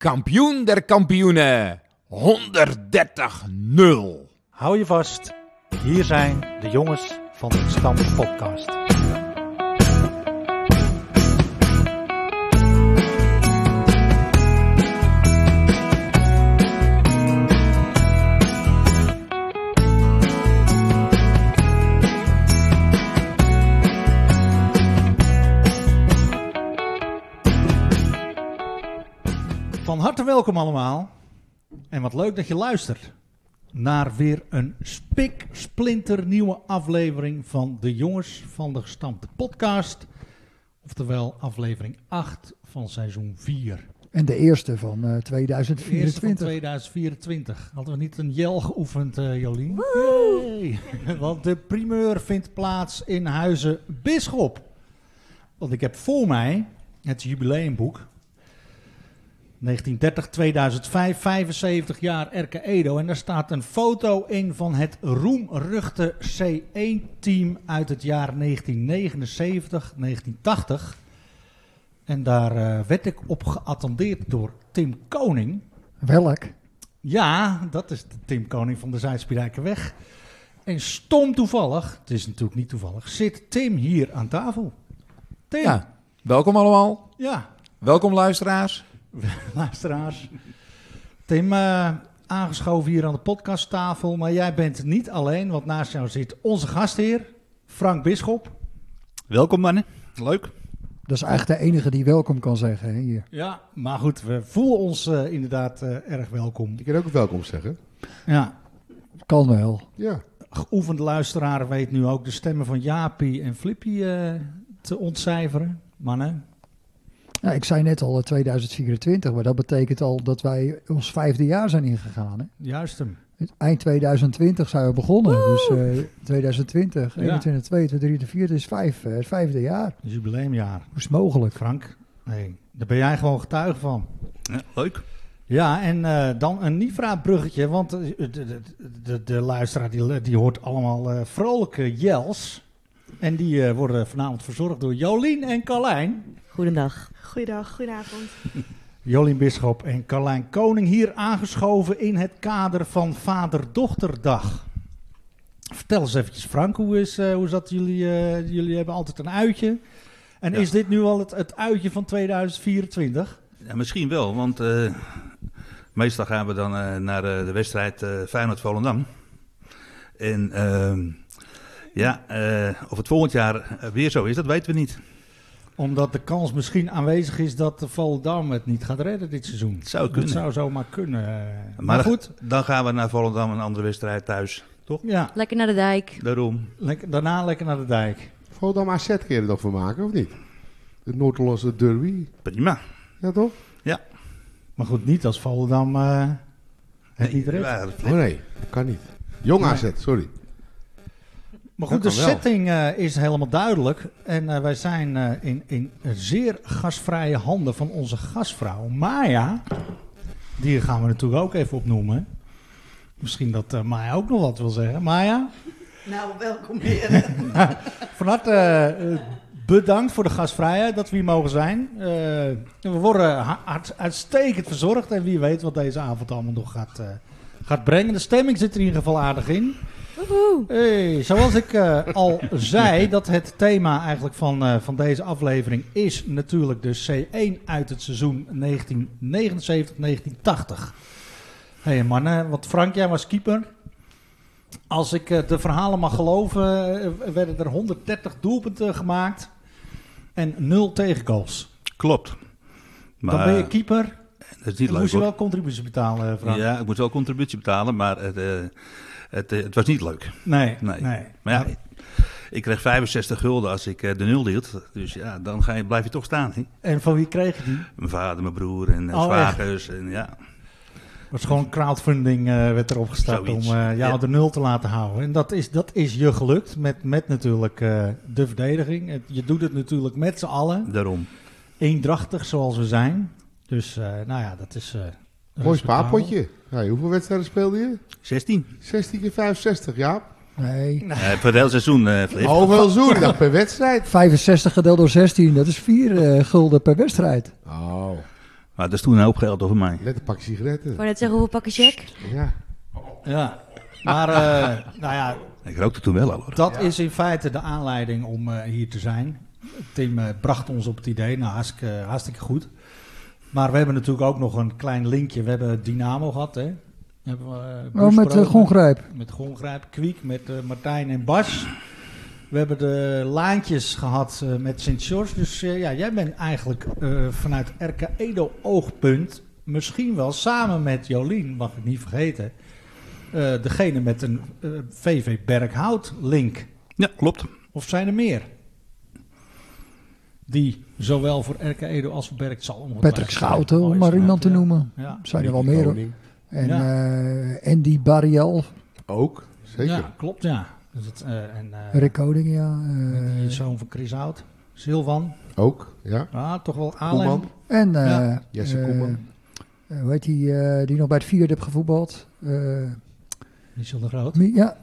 Kampioen der kampioenen. 130-0. Hou je vast, hier zijn de jongens van de Stam Podcast. Van harte welkom allemaal. En wat leuk dat je luistert naar weer een spiksplinternieuwe aflevering van de Jongens van de Gestampte Podcast. Oftewel aflevering 8 van seizoen 4. En de eerste van 2024. De eerste van 2024. Hadden we niet een jel geoefend, Jolien? Nee. Want de primeur vindt plaats in Huize Bisschop. Want ik heb voor mij het jubileumboek. 1930, 2005, 75 jaar Erke Edo. En daar staat een foto in van het roemruchte C1-team uit het jaar 1979, 1980. En daar werd ik op geattendeerd door Tim Koning. Welk? Ja, dat is de Tim Koning van de Zuid-Spirijkerweg. En stom toevallig, het is natuurlijk niet toevallig, zit Tim hier aan tafel. Tim. Ja, welkom allemaal. Ja. Welkom luisteraars. Luisteraars. Tim, aangeschoven hier aan de podcasttafel. Maar jij bent niet alleen, want naast jou zit onze gastheer, Frank Bisschop. Welkom mannen, leuk. Dat is eigenlijk de enige die welkom kan zeggen hè, hier. Ja, maar goed, we voelen ons inderdaad erg welkom. Ik kan ook welkom zeggen. Ja, Kan wel. Ja. geoefend luisteraar weet nu ook de stemmen van Jaapie en Flippy te ontcijferen. Mannen. Ja, ik zei net al 2024, maar dat betekent al dat wij ons 5e jaar zijn ingegaan. Hè? Juist hem. Eind 2020 zijn we begonnen. Dus 2020, Ja. 21, 22, 23, 24 is het 5e jaar. Jubileumjaar. Hoe is het mogelijk? Frank, nee, daar ben jij gewoon getuige van. Ja, leuk. Ja, en dan een Nifra-bruggetje, want de luisteraar die hoort allemaal vrolijke jels. En die worden vanavond verzorgd door Jolien en Carlijn. Goedendag. Goeiedag, goedenavond. Jolien Bisschop en Carlijn Koning hier aangeschoven in het kader van Vader-Dochterdag. Vertel eens eventjes Frank, hoe zat jullie hebben altijd een uitje. En Ja. Is dit nu al het uitje van 2024? Ja, misschien wel, want meestal gaan we dan naar de wedstrijd Feyenoord-Volendam. En of het volgend jaar weer zo is, dat weten we niet. Omdat de kans misschien aanwezig is dat de Volendam het niet gaat redden dit seizoen. Het zou kunnen. Dat zou zomaar kunnen. Maar goed, dan gaan we naar Volendam, een andere wedstrijd thuis, toch? ja, Lekker naar de dijk. Daarom. daarna lekker naar de dijk. Volendam AZ kun je er nog van maken, of niet? De Noord-Hollandse derby. Prima. Ja, toch? Maar goed, niet als Volendam het niet redt. Ja, Oh nee, kan niet. Jong AZ, sorry. Maar goed, Dat de kan wel. setting is helemaal duidelijk. En wij zijn in zeer gastvrije handen van onze gastvrouw Maya. Die gaan we natuurlijk ook even opnoemen. Misschien dat Maya ook nog wat wil zeggen. Maya, Nou, welkom weer. van harte bedankt voor de gastvrijheid dat we hier mogen zijn. We worden uitstekend verzorgd. En wie weet wat deze avond allemaal nog gaat brengen. De stemming zit er in ieder geval aardig in. Hey, zoals ik al zei, dat het thema eigenlijk van deze aflevering is natuurlijk de C1 uit het seizoen 1979-1980. Hey mannen, want Frank, jij was keeper. Als ik de verhalen mag geloven, werden er 130 doelpunten gemaakt en 0 tegengoals. klopt. Maar Dan ben je keeper. dat is niet Dan leuk, moest je hoor. wel contributie betalen, Frank. Ja, ik moest wel contributie betalen, maar het was niet leuk. Nee. Maar ja, ik kreeg 65 gulden als ik de nul hield. Dus ja, dan blijf je toch staan. Hè? En van wie kreeg je die? Mijn vader, mijn broer en Oh, zwagers. En ja, Was gewoon crowdfunding werd erop gestart Zoiets. om jou Ja. de nul te laten houden. En dat is je gelukt met natuurlijk de verdediging. Je doet het natuurlijk met z'n allen. daarom. Eendrachtig zoals we zijn. Dus nou ja, dat is... Mooi spaarpotje. Ja, hoeveel wedstrijden speelde je? 16. 16 keer 65, ja. Nee. Voor het hele seizoen, Flip. Hoeveel zoen dan per wedstrijd? 65 gedeeld door 16, dat is 4 gulden per wedstrijd. Oh. Maar dat is toen een hoop geld over mij. Net een pakje sigaretten. Ik wou net zeggen, hoeveel pak je check? Ja. Ja. Maar, nou ja, Ik rookte toen wel al hoor. dat is in feite de aanleiding om hier te zijn. Tim bracht ons op het idee, nou hartstikke goed. Maar we hebben natuurlijk ook nog een klein linkje. We hebben Dynamo gehad, hè? Hebben we, met Gongrijp. Met Gongrijp, Kwiek, met Martijn en Bas. We hebben de laantjes gehad met Sint-George. Dus ja, jij bent eigenlijk vanuit RK Edo oogpunt, misschien wel samen met Jolien, mag ik niet vergeten, degene met een VV Berkhout link. Ja, klopt. Of zijn er meer? Die zowel voor RK Edo als voor Berk zal ongetwijfeld Patrick Schouten, om maar iemand te noemen. Ja. Zijn er wel meer hoor. Koning. En Andy Barriel, Ook, zeker. Ja, klopt, ja. Dus Rick Koning, ja. die zoon van Chris Hout, Silvan. Ook, ja. Toch wel Alem. Koeman. En Ja. Jesse Koeman. hoe heet die nog bij het vierde heeft gevoetbald? Michel de Groot. Ja,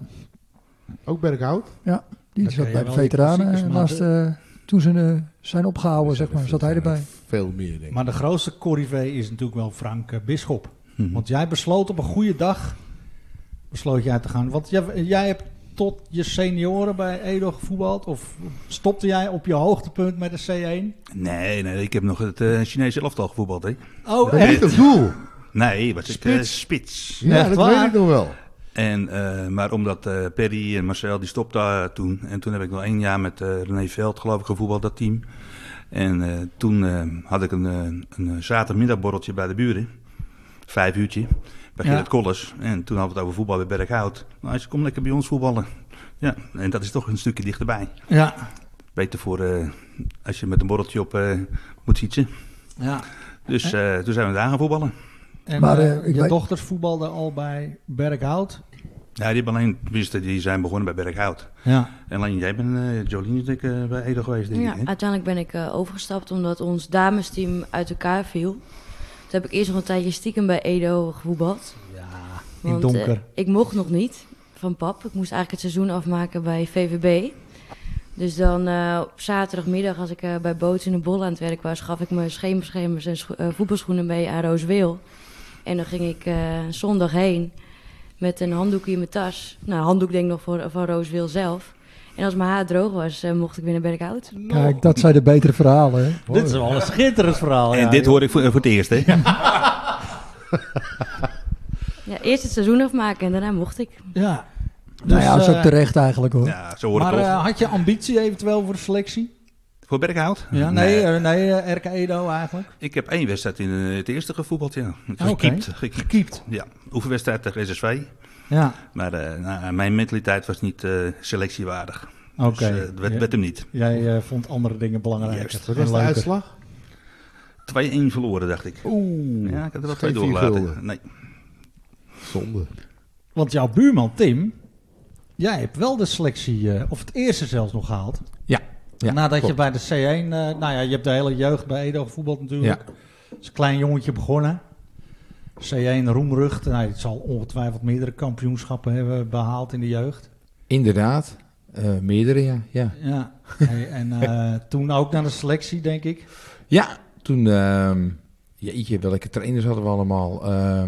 Ook Berkhout. die Dan zat ken bij je de wel die veteranen. klassiekers, Naast, toen ze zijn opgehouden, zeg maar, zat hij erbij. Veel meer, denk ik. Maar de grootste corrivee is natuurlijk wel Frank Bisschop. Mhm. Want jij besloot op een goede dag besloot jij te gaan. Want jij hebt tot je senioren bij Edo gevoetbald? Of stopte jij op je hoogtepunt met de C1? Nee, ik heb nog het Chinese elftal gevoetbald. Hè. Oh, Dat niet op doel. Nee, wat is Spits. spits. Ja, Echt dat waar? weet ik nog wel. En, maar omdat Perry en Marcel, die stopten toen. En toen heb ik nog 1 jaar met René Veld, geloof ik, gevoetbald, dat team. En toen had ik een zaterdagmiddagborreltje bij de buren. 5 uurtje. Bij Ja. Gerrit Kollers. En toen hadden we het over voetbal bij Berkhout. Nou, ze kom lekker bij ons voetballen. Ja, en dat is toch een stukje dichterbij. Ja. Beter voor als je met een borreltje op moet fietsen. Ja. Dus toen zijn we daar gaan voetballen. En Maar, je ik weet- dochters voetbalden al bij Berkhout? Ja, die hebben alleen, die zijn begonnen bij Berkhout. Ja. En alleen jij bent, Jolien, denk ik, bij Edo geweest, denk Ja, ik. Hè? uiteindelijk ben ik overgestapt omdat ons damesteam uit elkaar viel. Toen heb ik eerst nog een tijdje stiekem bij Edo gevoetbald. Ja, in Want donker. ik mocht nog niet van pap. Ik moest eigenlijk het seizoen afmaken bij VVB. Dus dan op zaterdagmiddag, als ik bij Boots in de Bolle aan het werk was, gaf ik mijn schemerschermers en voetbalschoenen mee aan Roosweel. En dan ging ik zondag heen met een handdoekje in mijn tas. Nou, een handdoek denk ik nog van Roosweel zelf. En als mijn haar droog was, mocht ik weer naar Berkhout. Kijk, dat zijn de betere verhalen. Hè? Dit is wel een schitterend verhaal. En ja, dit joh. hoor ik voor het eerst, hè? Ja, eerst het seizoen afmaken en daarna mocht ik. Ja. Nou ja, dat is ook eh, terecht eigenlijk hoor. Ja, zo hoor ik Maar toch. had je ambitie eventueel voor de selectie? Voor Berkhout? Ja, nee, RK Edo eigenlijk. Ik heb 1 wedstrijd in het eerste gevoetbald, ja. Oké. Gekiept. Ja, oefenwedstrijd tegen SSV. Ja, Maar mijn mentaliteit was niet selectiewaardig. oké. Dus het werd hem niet. Jij vond andere dingen belangrijker. Juist. Wat en was de leuker. uitslag? 2-1 verloren, dacht ik. Oeh. Ja, ik heb er wel Geen 2 doorgelaten. gulden. Nee. Zonde. Want jouw buurman Tim, jij hebt wel de selectie, of het eerste zelfs nog gehaald. Ja, Nadat je klopt. bij de C1, nou ja, je hebt de hele jeugd bij Edo gevoetbald natuurlijk. Ja. Als een klein jongetje begonnen. C1 roemrucht. Nou, het zal ongetwijfeld meerdere kampioenschappen hebben behaald in de jeugd. Inderdaad. Meerdere, ja. Ja. Hey, en toen ook naar de selectie, denk ik. Ja, toen... jeetje, welke trainers hadden we allemaal?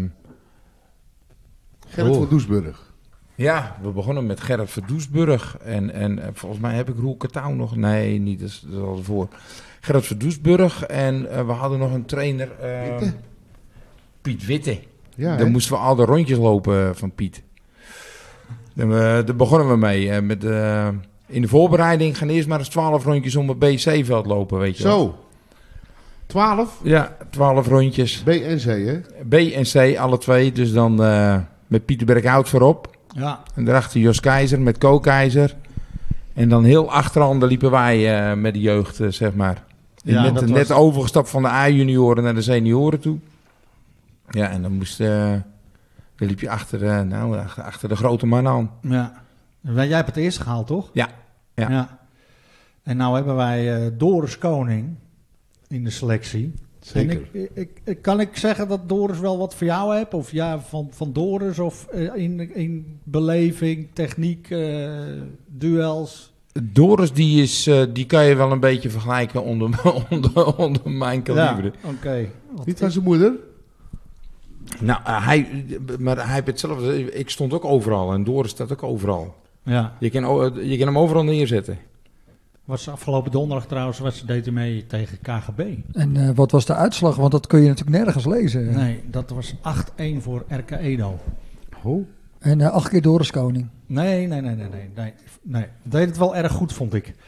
Gerrit Oh. van Doesburg. Ja, we begonnen met Gerrit Verdoesburg. En volgens mij heb ik Roel Katouw nog... Nee, niet, dat is al voor. Gerrit Verdoesburg. En we hadden nog een trainer... Witte? Piet Witte. Ja, Daar hè? moesten we al de rondjes lopen van Piet. Daar begonnen we mee. In de voorbereiding gaan eerst maar eens 12 rondjes om het BC-veld lopen, weet je wel. Zo. 12. Ja, 12 rondjes. B en C, hè? B en C, alle twee. Dus dan met Pieter Berkhout voorop. Ja. En daarachter Jos Keizer met Ko Keizer. En dan heel achteraan daar liepen wij met de jeugd, zeg maar. Ja, dat net was- overgestapt van de A-junioren naar de senioren toe. Ja, en dan dan liep je achter de grote man aan. Ja. Jij hebt het eerst gehaald, toch? Ja. En nou hebben wij Doris Koning in de selectie. Zeker. En kan ik zeggen dat Doris wel wat voor jou heeft? Of ja, van Doris? Of in beleving, techniek, duels? Doris, die kan je wel een beetje vergelijken onder mijn kaliber. Ja, oké. Niet van zijn moeder? Nou, hij heeft hetzelfde. Ik stond ook overal en Doris staat ook overal. Ja. Je kan hem overal neerzetten. Was afgelopen donderdag trouwens, deed hij mee tegen KGB. En wat was de uitslag? Want dat kun je natuurlijk nergens lezen. Nee, dat was 8-1 voor RK Edo. Oh. En 8 keer Doris Koning. Nee. Deed het wel erg goed, vond ik.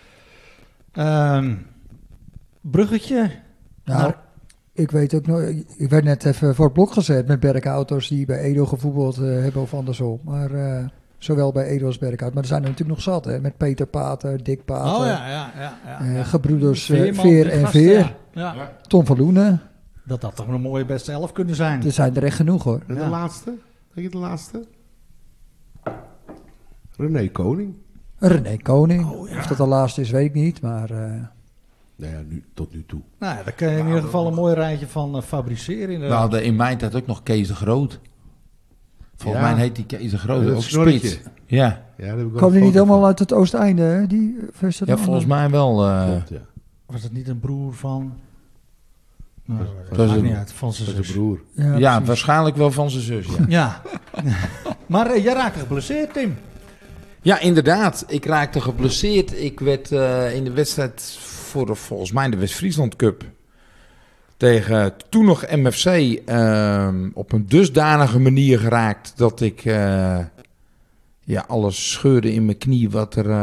Bruggetje. Nou, ik weet ook nog... Ik werd net even voor het blok gezet met Berkhouters die bij Edo gevoetbald hebben of andersom. Maar zowel bij Edo als Berkhout. Maar er zijn er natuurlijk nog zat, hè. Met Peter Pater, Dick Pater. Oh ja. Gebroeders Veerman, Veer die en gasten, Veer. ja. Tom van Loenen. Dat had toch een mooie beste 11 kunnen zijn. Er zijn er echt genoeg, hoor. En Ja. de laatste? Denk je de laatste? René Koning. René Koning. Of dat de laatste is, weet ik niet. Maar Nou ja, tot nu toe. Nou ja, daar kun je in ieder geval een mooi rijtje van fabriceren. We Inderdaad. hadden in mijn tijd ook nog Kees de Groot. Volgens Ja. mij heet die Kees de Groot. Ja, dat Ook snorretje. spits. Ja. Ja, daar heb ik wel kwam die een niet foto allemaal van. uit het Oosteinde, hè? Die, of is dat Ja, een volgens ander? mij wel. Klopt, ja. Was het niet een broer van... Nou, dat was maakt een- niet uit, van zijn Met zijn zus. broer. Ja, Ja, precies. waarschijnlijk wel van zijn zus. Ja. Ja. Maar jij raakte geblesseerd, Tim. Ja, inderdaad. Ik raakte geblesseerd. Ik werd in de wedstrijd voor volgens mij de West-Friesland Cup tegen toen nog MFC op een dusdanige manier geraakt dat ik alles scheurde in mijn knie wat er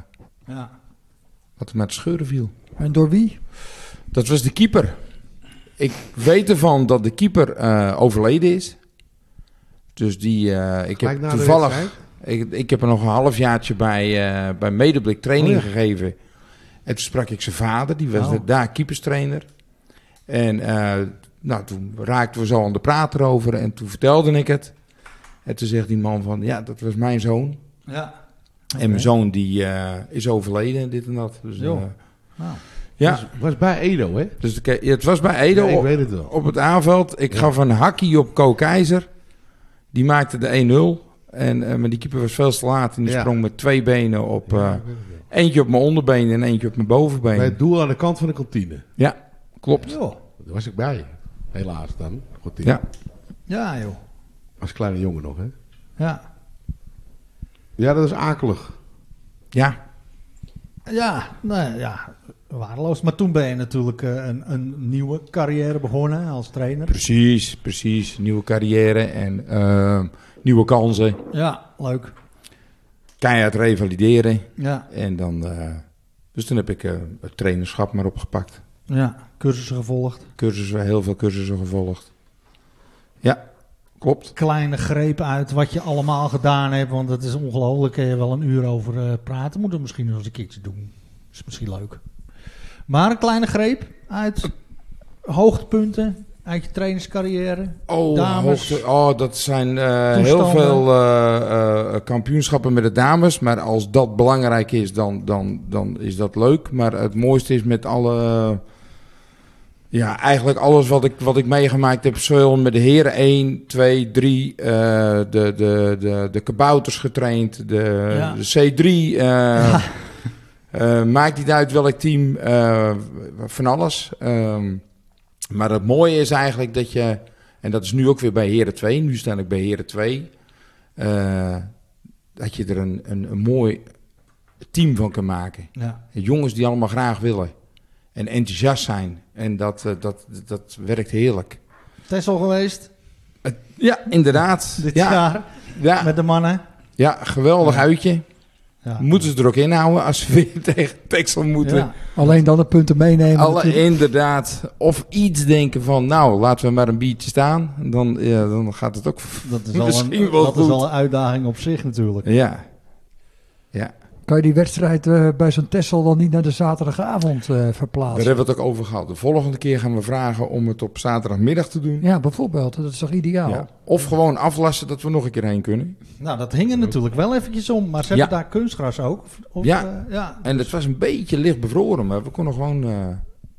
met het scheuren viel. En door wie? Dat was de keeper. Ik weet ervan dat de keeper overleden is. Dus ik Gelijk heb na de toevallig... wedstrijd? Ik heb er nog een halfjaartje bij Medeblik training Oh ja. gegeven. En toen sprak ik zijn vader, die was Oh. daar keeperstrainer. En toen raakten we zo aan de praat erover en toen vertelde ik het. En toen zegt die man van, ja, dat was mijn zoon. Ja. En mijn zoon die is overleden en dit en dat. Dus, Jo. Nou. ja, Was bij Edo, hè? dus het was bij Edo Ja, ik weet het wel. op het aanveld. Ik gaf een hakkie op Ko Keizer. Die maakte de 1-0. Maar die keeper was veel te laat en die Ja. sprong met 2 benen op... Ja, ik weet het wel. eentje op mijn onderbeen en eentje op mijn bovenbeen. Bij het doel aan de kant van de kantine. Ja, klopt. Jo. Daar was ik bij. Helaas dan. Kantine. Ja. Ja, joh. Als kleine jongen nog, hè? Ja. Ja, dat is akelig. Ja, Ja, nou ja, waardeloos. Maar toen ben je natuurlijk een nieuwe carrière begonnen als trainer. precies. Nieuwe carrière en nieuwe kansen. Ja, leuk. Keihard revalideren. Ja, En dan... dus toen heb ik het trainerschap maar opgepakt. ja. Cursussen gevolgd. Heel veel cursussen gevolgd. Ja, klopt. Kleine greep uit wat je allemaal gedaan hebt. Want het is ongelooflijk. Kun je wel een uur over praten. Moeten we misschien nog eens een keertje doen. Is misschien leuk. Maar een kleine greep uit hoogtepunten uit je trainerscarrière. Dames. Dat zijn Toestanden. heel veel kampioenschappen met de dames. Maar als dat belangrijk is, dan is dat leuk. Maar het mooiste is met alle... eigenlijk alles wat ik meegemaakt heb. Zowel met de heren 1, 2, 3. De kabouters getraind. De C3. Maakt niet uit welk team. Van alles. Maar het mooie is eigenlijk dat je... En dat is nu ook weer bij heren 2. Nu sta ik bij heren 2. Dat je er een mooi team van kan maken. Ja. Jongens die allemaal graag willen. En enthousiast zijn. En dat werkt heerlijk. Texel geweest Ja, inderdaad. dit Ja, jaar ja, met de mannen. ja, geweldig uitje. Ja. Moeten ze er ook inhouden als ze weer tegen Texel moeten. Ja. Alleen dan de punten meenemen. natuurlijk. Inderdaad. Of iets denken van, nou, laten we maar een biertje staan. Dan gaat het ook Dat is misschien wel dat goed. is al een uitdaging op zich natuurlijk. Ja. Kan je die wedstrijd bij zo'n Texel dan niet naar de zaterdagavond Daar verplaatsen? hebben we het ook over gehad. De volgende keer gaan we vragen om het op zaterdagmiddag te doen. Ja, bijvoorbeeld. Dat is toch ideaal? Ja. Of gewoon aflassen dat we nog een keer heen kunnen. Nou, dat hing er natuurlijk wel eventjes om. Maar ze hebben daar kunstgras ook. Of, Ja. Ja. En het was een beetje licht bevroren, maar we konden gewoon...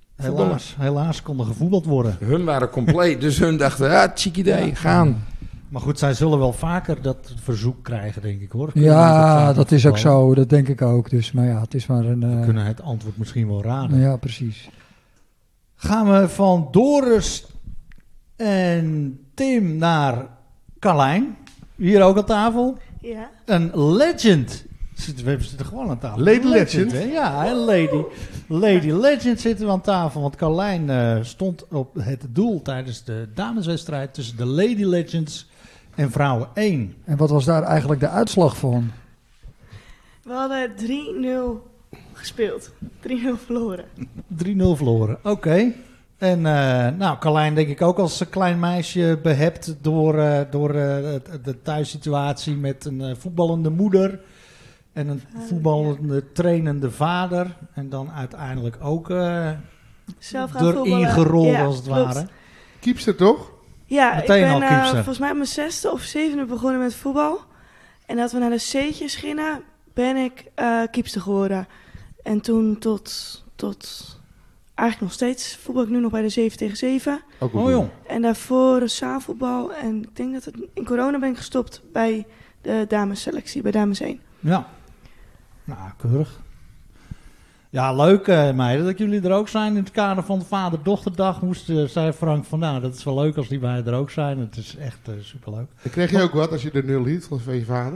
Helaas kon er gevoetbald worden. Hun waren compleet, dus hun dachten, cheek idee, gaan. Maar goed, zij zullen wel vaker dat verzoek krijgen, denk ik hoor. Ja, dat is ook zo. Dat denk ik ook. Dus, maar ja, het is maar een... We kunnen het antwoord misschien wel raden. ja, precies. Gaan we van Doris en Tim naar Carlijn. Hier ook aan tafel. Ja. Een legend. We zitten gewoon aan tafel. Lady Legend? Hè? Ja, een Lady Legend zitten we aan tafel. Want Carlijn stond op het doel tijdens de dameswedstrijd tussen de Lady Legends en vrouwen 1. En wat was daar eigenlijk de uitslag van? We hadden 3-0 gespeeld. 3-0 verloren. 3-0 verloren, oké. En nou, Carlijn denk ik ook als klein meisje behept door de thuissituatie met een voetballende moeder en een voetballende trainende vader. En dan uiteindelijk ook Zelf gaan erin voetballen. gerold Ja, als het klopt. ware. Kiepster toch? Ja, Meteen ik al ben kiepster. volgens mij op mijn 6e of 7e begonnen met voetbal. En dat we naar de C'tjes gingen, ben ik kiepster geworden. En toen tot eigenlijk nog steeds voetbal ik nu nog bij de 7 tegen 7. Ook Oh jong. En daarvoor zaalvoetbal. En ik denk dat het in corona ben ik gestopt bij de damesselectie, bij dames 1. Ja. Nou, keurig. Ja, leuk meiden dat jullie er ook zijn. In het kader van de vader-dochterdag zei Frank van, nou, dat is wel leuk als die wij er ook zijn. Het is echt superleuk. Dan kreeg je ook wat als je de 0 hield van je vader?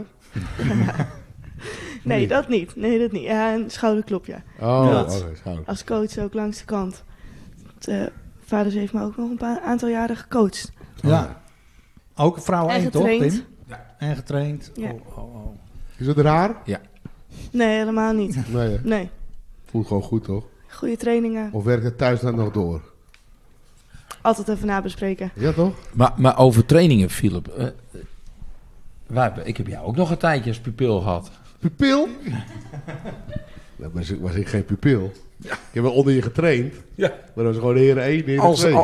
Nee, dat niet. Nee, dat niet. Ja, een schouderklopje. Oh, Ja. oké, schouder. Als coach ook langs de kant. Vader heeft me ook nog een aantal jaren gecoacht. Ja. Ook vrouw En 1 toch, getraind. Tim? En getraind. Ja. Oh. Is het raar? Nee, helemaal niet. Nee, hè? Nee. Voelt gewoon goed, toch? Goede trainingen. Of werkt het thuis dan nog door? Altijd even nabespreken. Ja, toch? Maar over trainingen, Philip. Ik heb jou ook nog een tijdje als pupil gehad. Pupil? Nou, was ik geen pupil. Ik heb wel onder je getraind. Ja. Maar dat was gewoon de heren 1, de heren 2.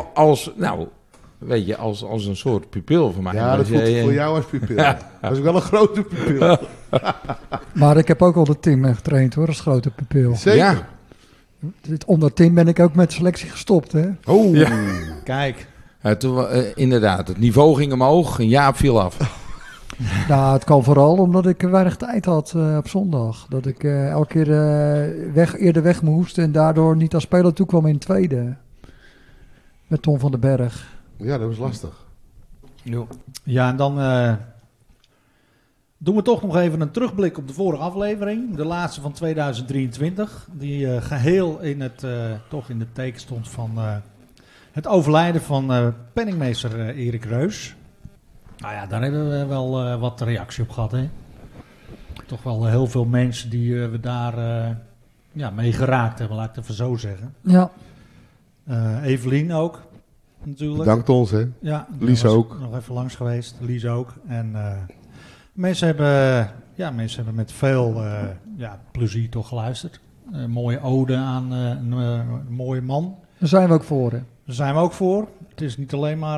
Als een soort pupil voor mij. Ja, dat voelt voor jou als pupil. Dat was ook wel een grote pupil. Maar ik heb ook al de Tim getraind hoor, als grote pupil. Zeker. Ja. Onder Tim ben ik ook met selectie gestopt, hè. Oh. Ja. Kijk. Inderdaad, het niveau ging omhoog en Jaap viel af. Nou, het kwam vooral omdat ik weinig tijd had op zondag. Dat ik elke keer eerder weg moest en daardoor niet als speler toekwam in het tweede. Met Tom van den Berg. Ja, dat was lastig. Ja, en dan doen we toch nog even een terugblik op de vorige aflevering. De laatste van 2023. Die geheel in het teken stond van het overlijden van penningmeester Erik Reus. Nou ja, daar hebben we wel wat reactie op gehad, hè. Toch wel heel veel mensen die we daar mee geraakt hebben, laat ik het even zo zeggen. Ja, Evelien ook, natuurlijk. Bedankt ons, hè. Ja, Lies was ook. nog even langs geweest. Lies ook. En mensen hebben met veel plezier toch geluisterd. Een mooie ode aan een mooie man. daar zijn we ook voor, hè. Daar zijn we ook voor. Het is niet alleen maar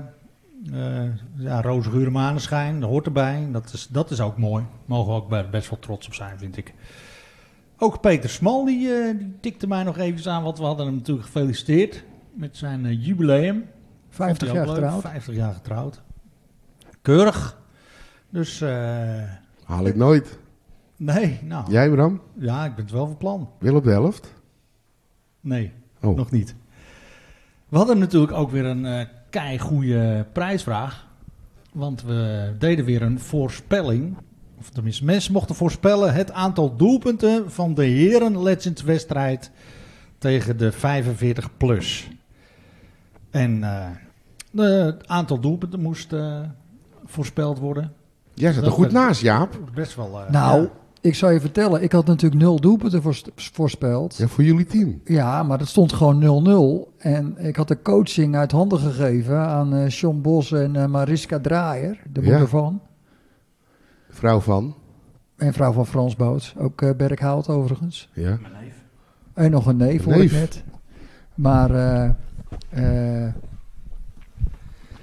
roze gure maneschijn. Dat hoort erbij. Dat is ook mooi. Mogen we ook best wel trots op zijn, vind ik. Ook Peter Smal, die tikte mij nog even aan. Want we hadden hem natuurlijk gefeliciteerd met zijn jubileum. 50 jaar getrouwd. 50 jaar getrouwd. Keurig. Dus, Haal ik nooit. nee, nou. Jij, Bram? Ja, ik ben het wel van plan. Wil op de helft? Nee, Oh. nog niet. We hadden natuurlijk ook weer een keigoeie prijsvraag. Want we deden weer een voorspelling. Of tenminste, mensen mochten voorspellen het aantal doelpunten van de Heren Legends wedstrijd tegen de 45 plus. En het aantal doelpunten moest voorspeld worden. Jij zat er Dat goed was- naast, Jaap. Best wel. Nou, ja. ik zou je vertellen, ik had natuurlijk 0 doelpunten voorspeld. Ja, voor jullie team. Ja, maar dat stond gewoon 0-0. En ik had de coaching uit handen gegeven aan Sean Bos en Mariska Draaier, de Ja. moeder van. Vrouw van. En vrouw van Frans Boots, ook Berkhout overigens. Ja. En nog een neef, hoor ik net. Maar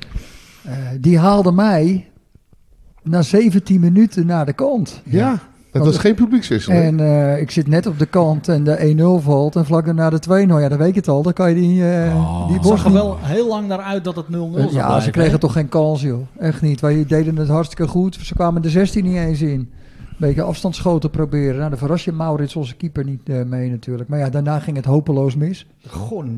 die haalde mij na 17 minuten naar de kant. Ja. Dat was geen publiekswisseling. En ik zit net op de kant en de 1-0 valt en vlak daarna de 2-0. Ja, dan weet je het al. Dan kan je die Het borst zag er niet... wel heel lang naar uit dat het 0-0 zou blijven. Ja, ze kregen hè? toch geen kans, joh. Echt niet. Wij deden het hartstikke goed. Ze kwamen de 16 niet eens in. Een beetje afstandsschoten proberen. Nou, daar verras je Maurits, onze keeper, niet mee natuurlijk. Maar ja, daarna ging het hopeloos mis. Gon.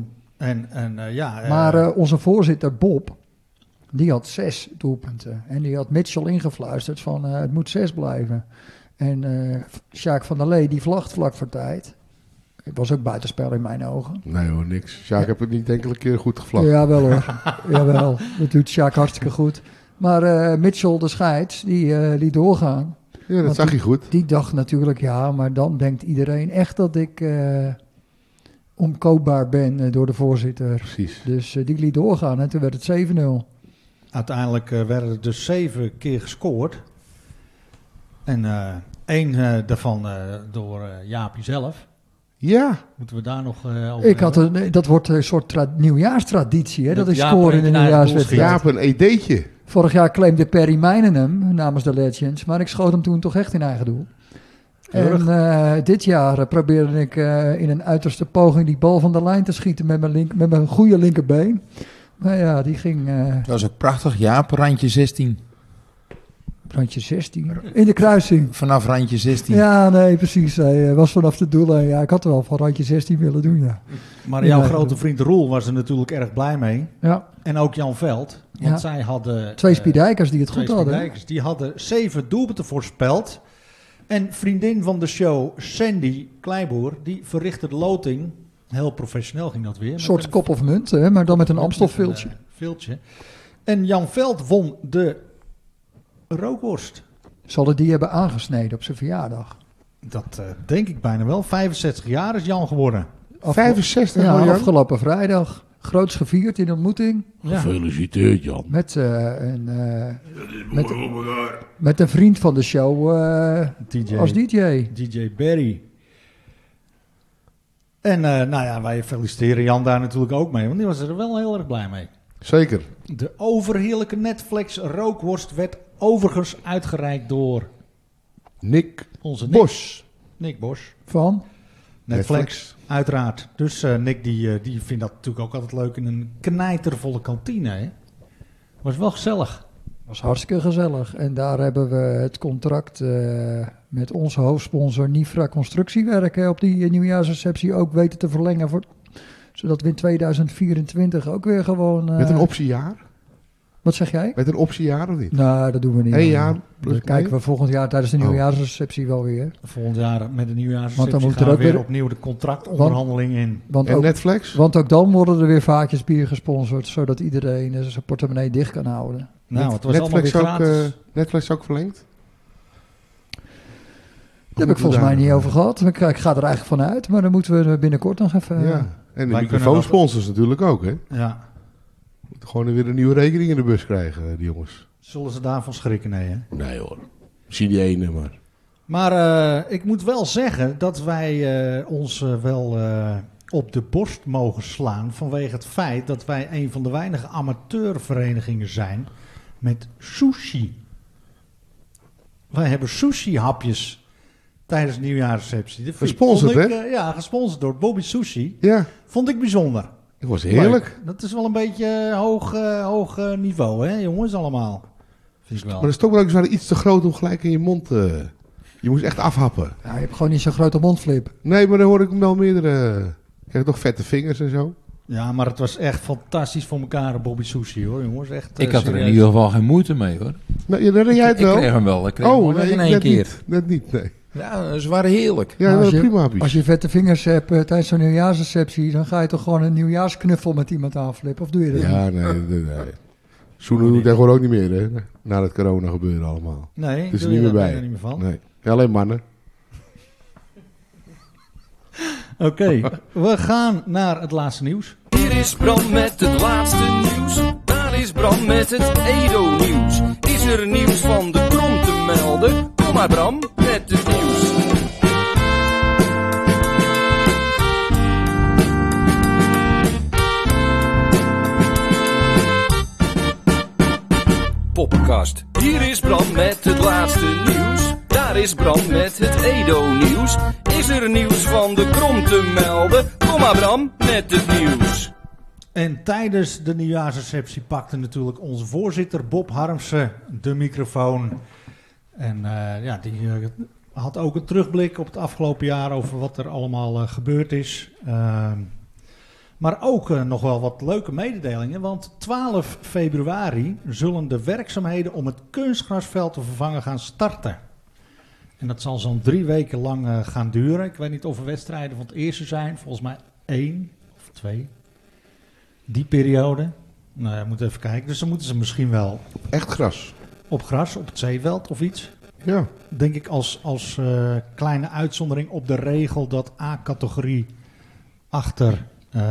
Maar onze voorzitter Bob, die had 6 doelpunten. En die had Mitchell ingefluisterd van het moet 6 blijven. En Sjaak van der Lee, die vlacht vlak voor tijd. Het was ook buitenspel in mijn ogen. Nee hoor, niks. Sjaak heb het niet enkele keer goed gevlacht. Jawel hoor. Jawel, dat doet Sjaak hartstikke goed. Maar Mitchell, de scheids, die liet doorgaan. Ja, dat Want zag je goed. Die dacht natuurlijk, ja, maar dan denkt iedereen echt dat ik omkoopbaar ben door de voorzitter. Precies. Dus die liet doorgaan en toen werd het 7-0. Uiteindelijk werden er dus 7 keer gescoord. En 1 daarvan door Jaapie zelf. Ja. Moeten we daar nog over Dat wordt een soort nieuwjaarstraditie, hè? Dat is Jaap scoren in de een eigen nieuwjaarswedstrijd. Jaap, een ED'tje. Vorig jaar claimde Perry Mijnen hem namens de Legends, maar ik schoot hem toen toch echt in eigen doel. En dit jaar probeerde ik in een uiterste poging die bal van de lijn te schieten met mijn goede linkerbeen. Maar ja, die ging... Dat was ook prachtig. Jaap, randje 16. Randje 16. In de kruising. Vanaf randje 16. Ja, nee, precies. Hij was vanaf de doellijn. Ja, ik had er wel van randje 16 willen doen, ja. Maar jouw grote vriend Roel was er natuurlijk erg blij mee. Ja. En ook Jan Veld. Want zij hadden... 2 Spiedijkers die het goed hadden. Spiedijkers, die hadden 7 doelpunten voorspeld. En vriendin van de show, Sandy Kleiboer, die verrichtte de loting. Heel professioneel ging dat weer. Een soort kop of munt, hè, maar dan met een Amstelviltje. Viltje. En Jan Veld won de rookworst. Zullen die hebben aangesneden op zijn verjaardag? Dat denk ik bijna wel. 65 jaar is Jan geworden. 65 Ja, Jan? afgelopen vrijdag. Groots gevierd in een ontmoeting. Ja. Gefeliciteerd, Jan. Met een vriend van de show als DJ. DJ Barry. En wij feliciteren Jan daar natuurlijk ook mee. Want die was er wel heel erg blij mee. Zeker. De overheerlijke Netflix rookworst werd overigens uitgereikt door Nick onze Bos. Nick Bos. Van? Netflix, uiteraard. Dus Nick die vindt dat natuurlijk ook altijd leuk in een knijtervolle kantine. Hè? Was wel gezellig. Was hartstikke gezellig. En daar hebben we het contract met onze hoofdsponsor Nifra Constructiewerken op die nieuwjaarsreceptie ook weten te verlengen. Zodat we in 2024 ook weer gewoon... Met een optiejaar? Wat zeg jij? Met een optiejaar of niet? Nou, dat doen we niet. 1 jaar plus Dat kijken we volgend jaar tijdens de Oh. nieuwjaarsreceptie wel weer. Volgend jaar met de Want nieuwjaarsreceptie dan moet gaan er we ook weer weer- opnieuw de contractonderhandeling in. En Netflix? Want ook dan worden er weer vaatjes bier gesponsord, zodat iedereen zijn portemonnee dicht kan houden. Nou, het was allemaal weer gratis. Netflix ook verlengd? Daar heb ik volgens mij niet over gehad. Ik ga er eigenlijk van uit, maar dan moeten we binnenkort nog even... Ja. En de Wij microfoonsponsors natuurlijk ook, hè? Ja. Moeten gewoon weer een nieuwe rekening in de bus krijgen, die jongens. Zullen ze daarvan schrikken? Nee, hè? Nee hoor. Zie die ene maar. Maar ik moet wel zeggen dat wij ons wel op de borst mogen slaan vanwege het feit dat wij een van de weinige amateurverenigingen zijn met sushi. Wij hebben sushi-hapjes tijdens de nieuwjaarsreceptie. Dat Gesponsord, vond ik, hè? Ja, gesponsord door Bobby Sushi. Ja. Vond ik bijzonder. Het was heerlijk. Leuk. Dat is wel een beetje hoog niveau, hè, jongens, allemaal. Vind ik wel. Maar de stokbroodjes waren iets te groot om gelijk in je mond je moest echt afhappen. Ja, je hebt gewoon niet zo'n grote mondflip. Nee, maar dan hoorde ik wel meerdere... Ik krijg toch vette vingers en zo. Ja, maar het was echt fantastisch voor elkaar, Bobby Sushi, hoor, jongens. Echt, Ik had er in serieus. ieder geval geen moeite mee, hoor. Nou, ja, dan deed jij het wel. Ik kreeg hem wel. Ik kreeg hem wel nee, in één net keer. Niet, net niet, nee. Ja, ze waren heerlijk. Ja, Maar dat waren prima hapjes. als je vette vingers hebt tijdens zo'n nieuwjaarsreceptie, dan ga je toch gewoon een nieuwjaarsknuffel met iemand aanflippen? Of doe je dat niet? Ja, nee. Zoenen doen tegenwoordig ook niet meer, hè. Na het corona gebeuren allemaal. Nee, Het is er doe niet je meer daar bij. niet meer van. Nee. Alleen mannen. Oké, we gaan naar het laatste nieuws. Hier is Bram met het laatste nieuws. Daar is Bram met het Edo-nieuws. Is er nieuws van de Krom te melden? Kom maar Bram met het nieuws. Poppenkast. Hier is Bram met het laatste nieuws. Daar daar is Bram met het Edo-nieuws. Is er nieuws van de Krom te melden? Kom maar Bram met het nieuws. En tijdens de nieuwjaarsreceptie pakte natuurlijk onze voorzitter Bob Harmsen de microfoon. En die had ook een terugblik op het afgelopen jaar over wat er allemaal gebeurd is. Maar ook nog wel wat leuke mededelingen, want 12 februari zullen de werkzaamheden om het kunstgrasveld te vervangen gaan starten. En dat zal zo'n 3 weken lang gaan duren. Ik weet niet of er wedstrijden van het eerste zijn, volgens mij 1 of 2. Die periode. Nou ja, we moeten even kijken. Dus dan moeten ze misschien wel Echt gras. op gras, op het zeeveld of iets. Ja. Denk ik als kleine uitzondering op de regel dat A-categorie achter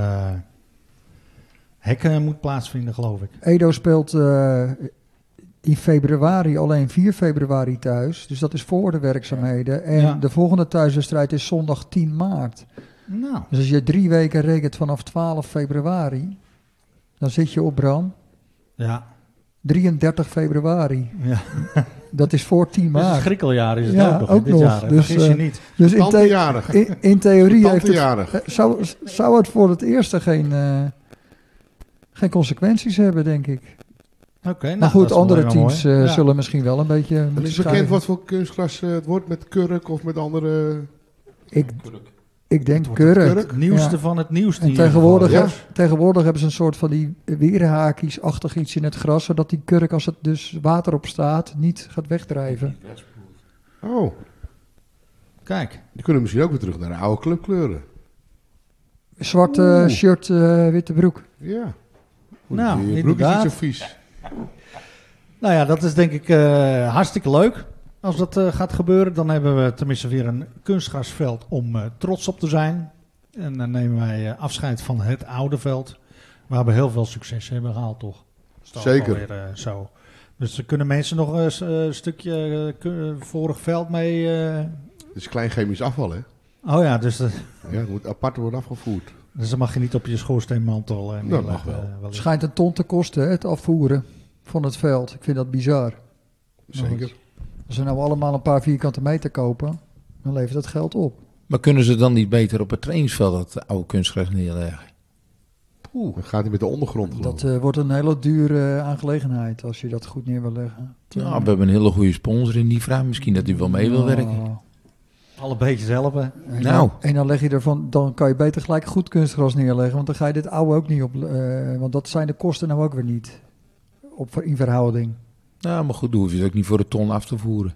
hekken moet plaatsvinden, geloof ik. Edo speelt in februari alleen 4 februari thuis. Dus dat is voor de werkzaamheden. En de volgende thuiswedstrijd is zondag 10 maart. Nou, Dus als je 3 weken rekent vanaf 12 februari, dan zit je op Bram. ja. 33 februari. Ja. Dat is voor 10 Dus maart. een schrikkeljaar is het Ja, ook nog ook dit nog. jaar. hè. Dus, Vergis je niet. Dus Tantejarig. in theorie heeft Tantejarig. het, zou het voor het eerste geen consequenties hebben, denk ik. Oké, nou, Maar goed, dat is andere wel helemaal teams mooi. Ja. zullen misschien wel een beetje Het moeten is bekend schuiven. wat voor kunstgras het wordt met kurk of met andere... Ik denk Het wordt Kurk. het nieuwste Ja. van het nieuwste. En in ieder geval. tegenwoordig hebben ze een soort van die weerhaakjes-achtig iets in het gras, zodat die kurk, als het dus water op staat, niet gaat wegdrijven. Oh, Kijk, die kunnen misschien ook weer terug naar de oude clubkleuren. Zwart Oeh. shirt, witte broek. Ja. Nou, die broek is inderdaad. niet zo vies. nou ja, dat is denk ik hartstikke leuk. Als dat gaat gebeuren, dan hebben we tenminste weer een kunstgrasveld om trots op te zijn. En dan nemen wij afscheid van het oude veld, waar we heel veel succes hebben gehaald, toch? Is toch Zeker. ook alweer, zo. Dus kunnen mensen nog een stukje vorig veld mee... Het is klein chemisch afval, hè? Oh ja, dus, Ja, het moet apart worden afgevoerd. dus dat mag je niet op je schoorsteenmantel Dat mag wel. Het schijnt een ton te kosten, hè, het afvoeren van het veld. Ik vind dat bizar. Zeker. Als we nou allemaal een paar vierkante meter kopen, dan levert dat geld op. Maar kunnen ze dan niet beter op het trainingsveld dat oude kunstgras neerleggen? Dan gaat hij met de ondergrond geloof Dat ik. wordt een hele dure aangelegenheid als je dat goed neer wil leggen. Nou, we hebben een hele goede sponsor in die vraag. Misschien dat hij wel mee wil werken. Oh. Alle beetjes helpen. En Nou. en dan leg je ervan, dan kan je beter gelijk goed kunstgras neerleggen, want dan ga je dit oude ook niet op, want dat zijn de kosten nou ook weer niet in verhouding. Nou, maar goed, dan hoef je het ook niet voor een ton af te voeren.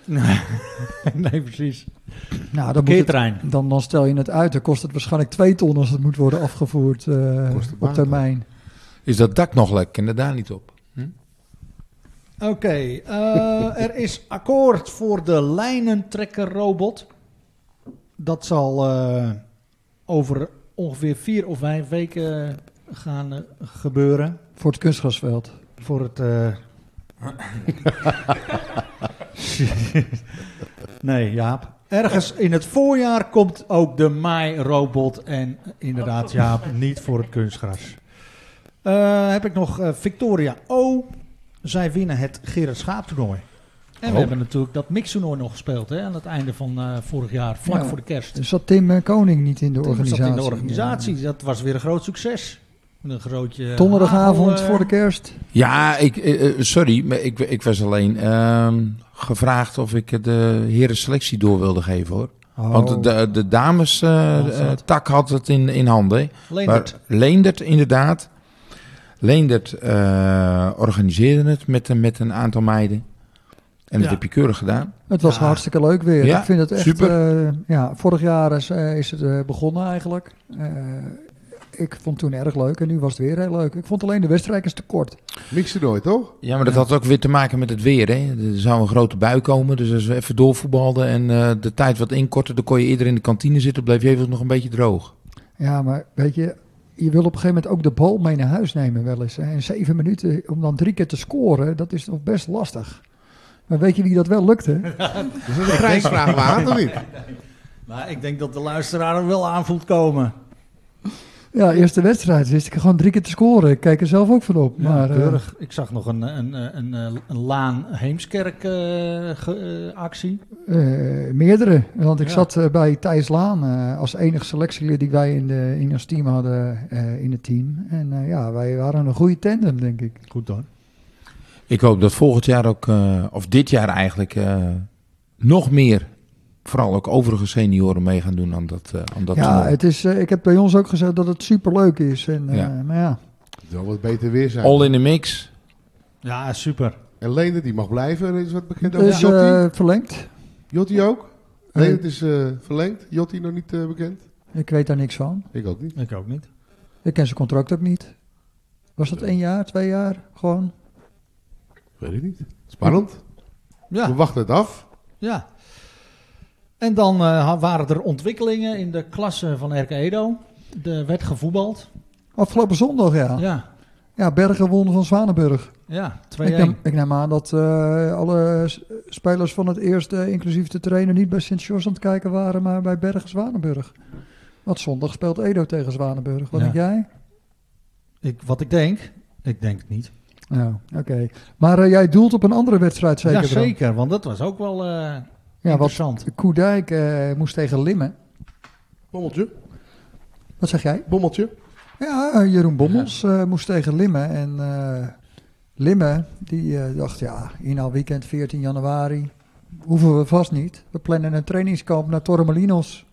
Nee, precies. Nou, dan, moet het, Parkeerterrein. dan stel je het uit, dan kost het waarschijnlijk 2 ton als het moet worden afgevoerd Kost de op baan termijn. Is dat dak nog lek? En er daar niet op? Oké, er is akkoord voor de lijnentrekkerrobot. Dat zal over ongeveer 4 of 5 weken gaan gebeuren. Voor het kunstgrasveld. Voor het... Nee, Jaap. Ergens in het voorjaar komt ook de maairobot. En inderdaad, Jaap, niet voor het kunstgras. Heb ik nog Victoria O. Zij winnen het Gerard Schaap toernooi. En we hebben natuurlijk dat mixtoernooi nog gespeeld, hè, aan het einde van vorig jaar, vlak Ja. voor de kerst. Dus zat Tim Koning niet in de Tim organisatie? zat in de organisatie. Dat was weer een groot succes. Een grootje Donderdagavond hagel, voor de kerst. Ja, sorry, maar ik was alleen gevraagd of ik de herenselectie door wilde geven, hoor. Oh. Want de dames tak had het in handen. Hè. Leendert. Maar Leendert, inderdaad. Leendert organiseerde het met een aantal meiden. En dat Ja. heb je keurig gedaan. Het was Ja. hartstikke leuk weer. Ja, Ik vind het echt... super. vorig jaar is het begonnen eigenlijk. Ik vond het toen erg leuk en nu was het weer heel leuk. Ik vond alleen de wedstrijdjes te kort. Mixen nooit, toch? Ja, maar dat had ook weer te maken met het weer. Hè. Er zou een grote bui komen, dus als we even doorvoetbalden en de tijd wat inkorten, dan kon je eerder in de kantine zitten, bleef je even nog een beetje droog. Ja, maar weet je, je wil op een gegeven moment ook de bal mee naar huis nemen wel eens. Hè. En 7 minuten om dan 3 keer te scoren, dat is nog best lastig. Maar weet je wie dat wel lukte? Is dat een prijsvraag waard of niet? Maar ik denk dat de luisteraar er wel aan voelt komen. Ja, eerste wedstrijd wist ik gewoon 3 keer te scoren. Ik keek er zelf ook van op. Ja, Maar, keurig. Ik zag nog een Laan Heemskerk actie. meerdere. Want ik Ja. zat bij Thijs Laan als enige selectielid die wij in ons team hadden in het team. En wij waren een goede tandem, denk ik. Goed hoor. Ik hoop dat volgend jaar ook, of dit jaar eigenlijk, nog meer, vooral ook overige senioren mee gaan doen aan dat toernooi. Het is, ik heb bij ons ook gezegd dat het superleuk is. En, Ja. Maar ja, Het zal wat beter weer zijn. All in the mix. Ja, super. En Leendert, die mag blijven. Er is wat bekend het over is Jotti. verlengd. Jotti ook? Leendert is verlengd. Jotti nog niet bekend? Ik weet daar niks van. Ik ook niet. Ik ook niet. Ik ken zijn contract ook niet. Was dat 1 jaar, 2 jaar? Gewoon? Weet ik niet. Spannend. We Ja, wachten het af. ja. En dan waren er ontwikkelingen in de klasse van RK Edo. Er werd gevoetbald. Afgelopen zondag, ja. Ja, Bergen won van Zwanenburg. ja 2-1. Ik neem aan dat alle spelers van het eerste, inclusief de trainer, niet bij Sint-George aan het kijken waren, maar bij Bergen Zwanenburg. Want zondag speelt Edo tegen Zwanenburg. Wat Ja. denk jij? Wat ik denk? Ik denk het niet. Ja, oké. Maar jij doelt op een andere wedstrijd zeker? Ja, Bram? zeker. Want dat was ook wel Ja, interessant. wat Koedijk moest tegen Limmen. Bommeltje. Wat zeg jij? Bommeltje. Ja, Jeroen Bommels moest tegen Limmen. En Limmen, die dacht, ja, inhaal weekend 14 januari. Hoeven we vast niet. We plannen een trainingskamp naar Torremolinos.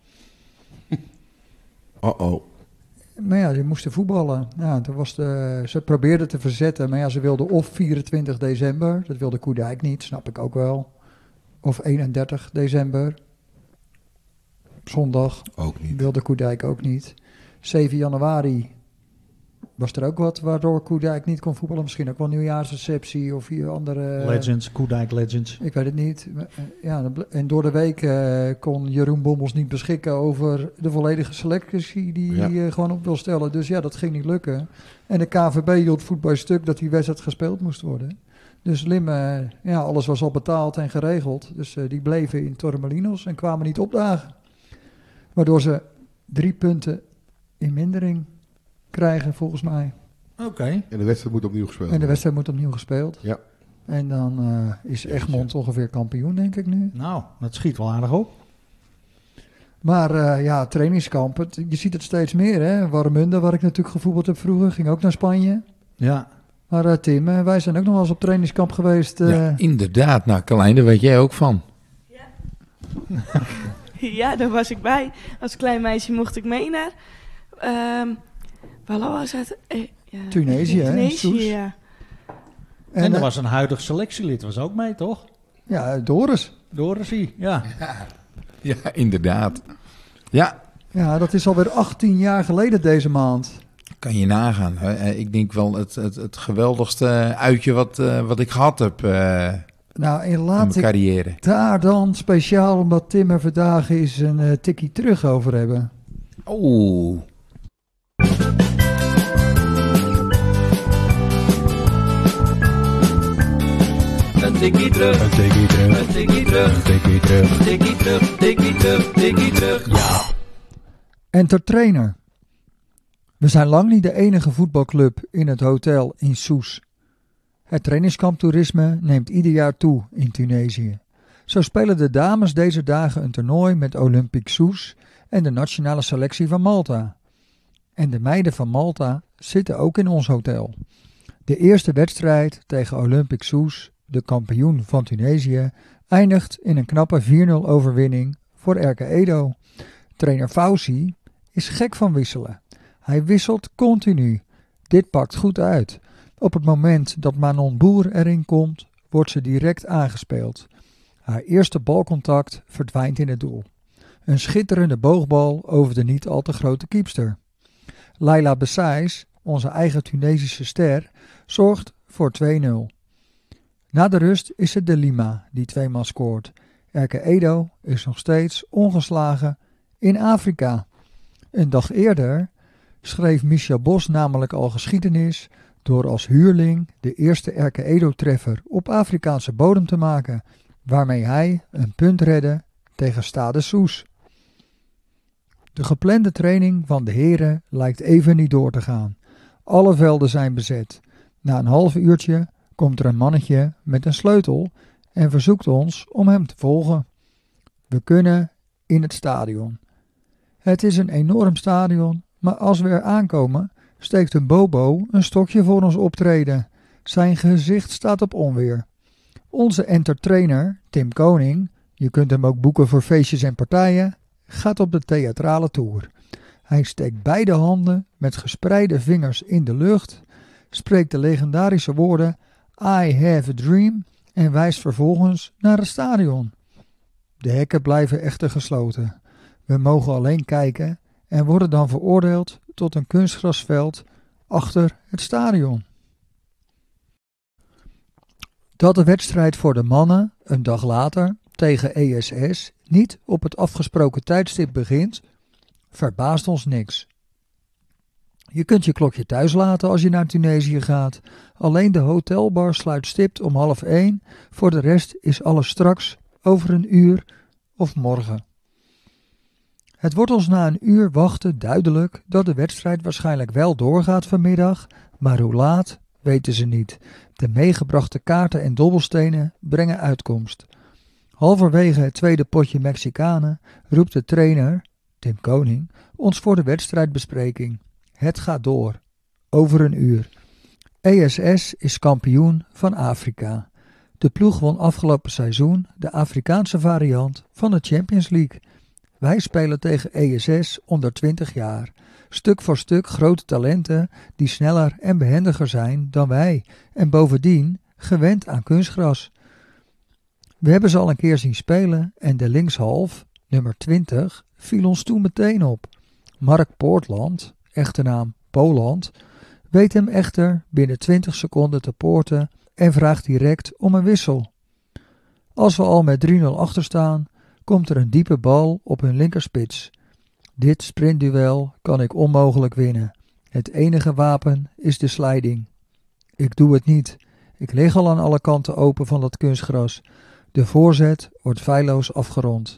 Oh. Maar ja, die moesten voetballen. Ja, toen was ze probeerden te verzetten, maar ja, ze wilden of 24 december. Dat wilde Koedijk niet, snap ik ook wel. Of 31 december. Zondag. Ook niet. Wilde Koedijk ook niet. 7 januari was er ook wat waardoor Koedijk niet kon voetballen. Misschien ook wel nieuwjaarsreceptie of hier andere... Legends, Koedijk Legends. Ik weet het niet. En door de week kon Jeroen Bommels niet beschikken over de volledige selectie die hij gewoon op wil stellen. Dus ja, dat ging niet lukken. En de KVB hield voet bij stuk dat die wedstrijd gespeeld moest worden. Dus Limmen, alles was al betaald en geregeld. Dus die bleven in Torremolinos en kwamen niet opdagen. Waardoor ze 3 punten in mindering krijgen, volgens mij. Oké. En de wedstrijd moet opnieuw gespeeld En de worden. wedstrijd moet opnieuw gespeeld. Ja. En dan is Egmond ongeveer kampioen, denk ik nu. Nou, dat schiet wel aardig op. Maar trainingskamp, je ziet het steeds meer. Hè? Warnemünde, waar ik natuurlijk gevoetbald heb vroeger, ging ook naar Spanje. Ja. Maar Tim, wij zijn ook nog wel eens op trainingskamp geweest. Ja, inderdaad. Nou, Carlijn, daar weet jij ook van. Ja, daar was ik bij. Als klein meisje mocht ik mee naar... waar was het? Tunesië, hè? Tunesië, Soes. ja. En er was een huidig selectielid, was ook mee, toch? Ja, Doris. Dorisie, ja. Ja, inderdaad. Ja, Ja, dat is alweer 18 jaar geleden deze maand. kan je nagaan. Ik denk wel het geweldigste uitje wat ik gehad heb Nou, en in laat mijn ik carrière. daar dan speciaal, omdat Tim er vandaag is, een tikkie terug over hebben. Oeh. Een tikkie terug, een tikkie terug, een tikkie terug, een tikkie terug, een tikkie terug, tikkie terug, tikkie terug. Ja. Entertrainer. We zijn lang niet de enige voetbalclub in het hotel in Soes. Het trainingskamptoerisme neemt ieder jaar toe in Tunesië. Zo spelen de dames deze dagen een toernooi met Olympique Soes en de nationale selectie van Malta. En de meiden van Malta zitten ook in ons hotel. De eerste wedstrijd tegen Olympique Soes, de kampioen van Tunesië, eindigt in een knappe 4-0 overwinning voor RK Edo. Trainer Fauci is gek van wisselen. Hij wisselt continu. Dit pakt goed uit. Op het moment dat Manon Boer erin komt, wordt ze direct aangespeeld. Haar eerste balcontact verdwijnt in het doel. Een schitterende boogbal over de niet al te grote keepster. Laila Bessais, onze eigen Tunesische ster, zorgt voor 2-0. Na de rust is het de Lima die 2 maal scoort. RK Edo is nog steeds ongeslagen in Afrika. Een dag eerder schreef Michel Bos namelijk al geschiedenis door als huurling de eerste RK Edo-treffer op Afrikaanse bodem te maken, waarmee hij een punt redde tegen Stade Soes. De geplande training van de heren lijkt even niet door te gaan. Alle velden zijn bezet. Na een half uurtje komt er een mannetje met een sleutel en verzoekt ons om hem te volgen. We kunnen in het stadion. Het is een enorm stadion, maar als we er aankomen, steekt een bobo een stokje voor ons optreden. Zijn gezicht staat op onweer. Onze entertainer, Tim Koning, je kunt hem ook boeken voor feestjes en partijen, gaat op de theatrale tour. Hij steekt beide handen met gespreide vingers in de lucht, spreekt de legendarische woorden I have a dream en wijst vervolgens naar het stadion. De hekken blijven echter gesloten. We mogen alleen kijken en worden dan veroordeeld tot een kunstgrasveld achter het stadion. Dat de wedstrijd voor de mannen een dag later tegen ESS niet op het afgesproken tijdstip begint, verbaast ons niks. Je kunt je klokje thuis laten als je naar Tunesië gaat. Alleen de hotelbar sluit stipt om 12:30. Voor de rest is alles straks, over een uur of morgen. Het wordt ons na een uur wachten duidelijk dat de wedstrijd waarschijnlijk wel doorgaat vanmiddag, maar hoe laat weten ze niet. De meegebrachte kaarten en dobbelstenen brengen uitkomst. Halverwege het tweede potje Mexicanen roept de trainer, Tim Koning, ons voor de wedstrijdbespreking. Het gaat door. Over een uur. ESS is kampioen van Afrika. De ploeg won afgelopen seizoen de Afrikaanse variant van de Champions League. Wij spelen tegen ESS onder 20 jaar. Stuk voor stuk grote talenten die sneller en behendiger zijn dan wij en bovendien gewend aan kunstgras. We hebben ze al een keer zien spelen en de linkshalf, nummer 20, viel ons toen meteen op. Mark Poortland, echte naam Poland, weet hem echter binnen 20 seconden te poorten en vraagt direct om een wissel. Als we al met 3-0 achter staan, komt er een diepe bal op hun linkerspits. Dit sprintduel kan ik onmogelijk winnen. Het enige wapen is de sliding. Ik doe het niet. Ik lig al aan alle kanten open van dat kunstgras. De voorzet wordt feilloos afgerond.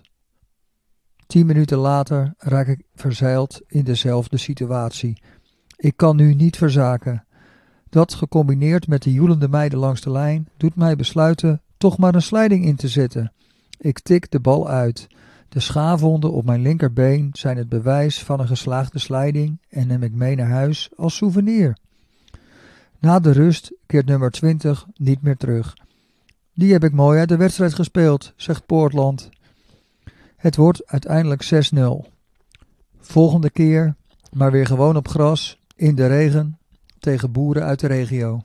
10 minuten later raak ik verzeild in dezelfde situatie. Ik kan nu niet verzaken. Dat gecombineerd met de joelende meiden langs de lijn doet mij besluiten toch maar een sliding in te zetten. Ik tik de bal uit. De schaafwonden op mijn linkerbeen zijn het bewijs van een geslaagde sliding en neem ik mee naar huis als souvenir. Na de rust keert nummer 20 niet meer terug. Die heb ik mooi uit de wedstrijd gespeeld, zegt Poortland. Het wordt uiteindelijk 6-0. Volgende keer, maar weer gewoon op gras, in de regen, tegen boeren uit de regio.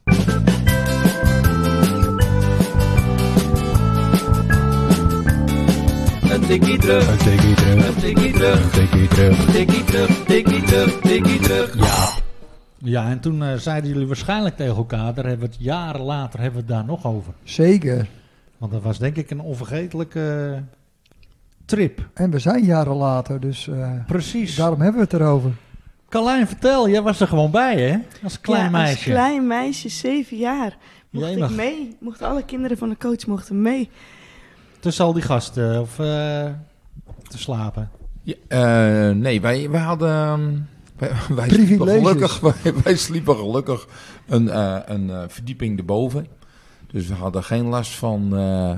Een tikkie terug, een tikkie terug, een tikkie terug, een tikkie terug, een tikkie terug, tikkie terug, tikkie terug. Ja. Ja, en toen zeiden jullie waarschijnlijk tegen elkaar, daar hebben we het jaren later hebben we het daar nog over. Zeker. Want dat was denk ik een onvergetelijke trip. En we zijn jaren later, dus Precies. daarom hebben we het erover. Carlijn, vertel, jij was er gewoon bij, hè? Als klein meisje. Als klein meisje, 7 jaar, mocht Jemig. ik mee. Mochten alle kinderen van de coach mochten mee. Tussen al die gasten, of te slapen. Ja, nee, wij hadden... Wij Privileges. wij sliepen gelukkig een verdieping erboven. Dus we hadden geen last van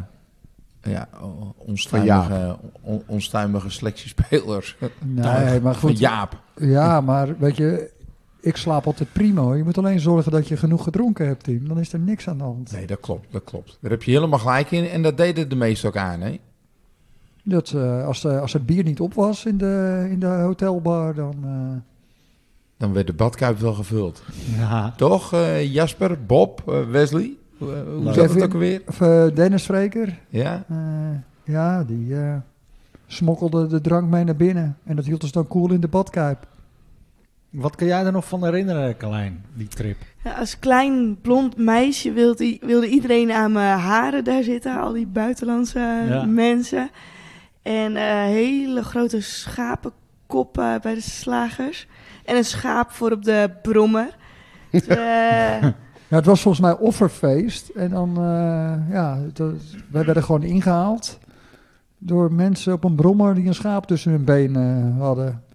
onstuimige selectiespelers. Nee, maar Van goed. Jaap. Ja, maar weet je, ik slaap altijd prima hoor. Je moet alleen zorgen dat je genoeg gedronken hebt, Tim. Dan is er niks aan de hand. Nee, dat klopt. Daar heb je helemaal gelijk in. En dat deden de meesten ook aan, hè? Dat, als het bier niet op was in de hotelbar, Dan werd de badkuip wel gevuld. Ja. Toch, Jasper, Bob, Wesley? Hoe zat het ook alweer? Of Dennis Vreker. Ja? Ja, die smokkelde de drank mee naar binnen. En dat hield ons dan koel in de badkuip. Wat kan jij er nog van herinneren, Carlijn, die trip? Ja, als klein blond meisje wilde iedereen aan mijn haren daar zitten. Al die buitenlandse mensen. En hele grote schapenkoppen bij de slagers. En een schaap voor op de brommer. Dus, Ja, het was volgens mij offerfeest. En dan, wij werden gewoon ingehaald door mensen op een brommer die een schaap tussen hun benen hadden.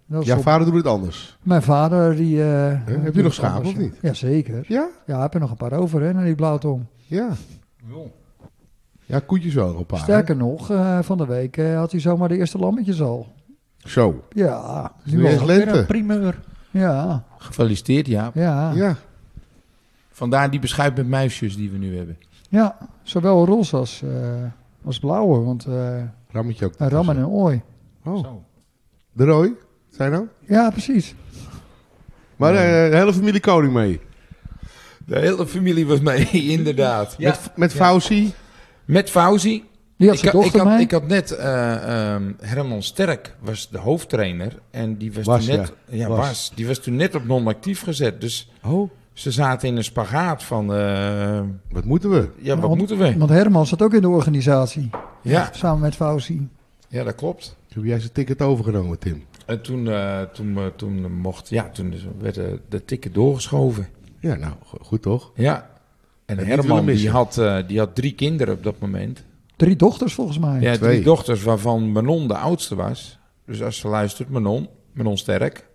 Dat is Jouw op- vader doet het anders. Mijn vader, die... Heb je nog schapen of niet? Jazeker. Ja? Ja, heb er nog een paar over, hè, naar die blauwtong. Ja. Ja, koetjes wel nog een paar. Sterker nog, van de week had hij zomaar de eerste lammetjes al. Hè? Zo. Ja. Is nu echt Weer een lente. primeur. Ja. Gefeliciteerd, ja. Ja. Ja. Vandaar die beschuit met muisjes die we nu hebben. Ja. Zowel roze als blauwe, want Rammetje ook. een ram en een ooi. Oh. Zo. De rooi? Zijn nou? Ja, precies. Maar de hele familie Koning mee. De hele familie was mee, inderdaad. Ja. Met Fauci. Met Fauzi. Die had zijn dochter mee. Ik had net Herman Sterk was de hoofdtrainer en die was Was, toen net ja. die was toen net op non-actief gezet. Dus Oh. ze zaten in een spagaat van Wat moeten we? ja, wat Want- moeten we? Want Herman zat ook in de organisatie. Ja, Samen met Fauci. ja, dat klopt. Toen heb jij zijn ticket overgenomen, Tim. En toen werd de ticket doorgeschoven. Ja, nou, goed toch? Ja. En niet Herman willen missen. die had 3 kinderen op dat moment. 3 dochters volgens mij. Ja, 2. 3 dochters waarvan Manon de oudste was. Dus als ze luistert, Manon Sterk.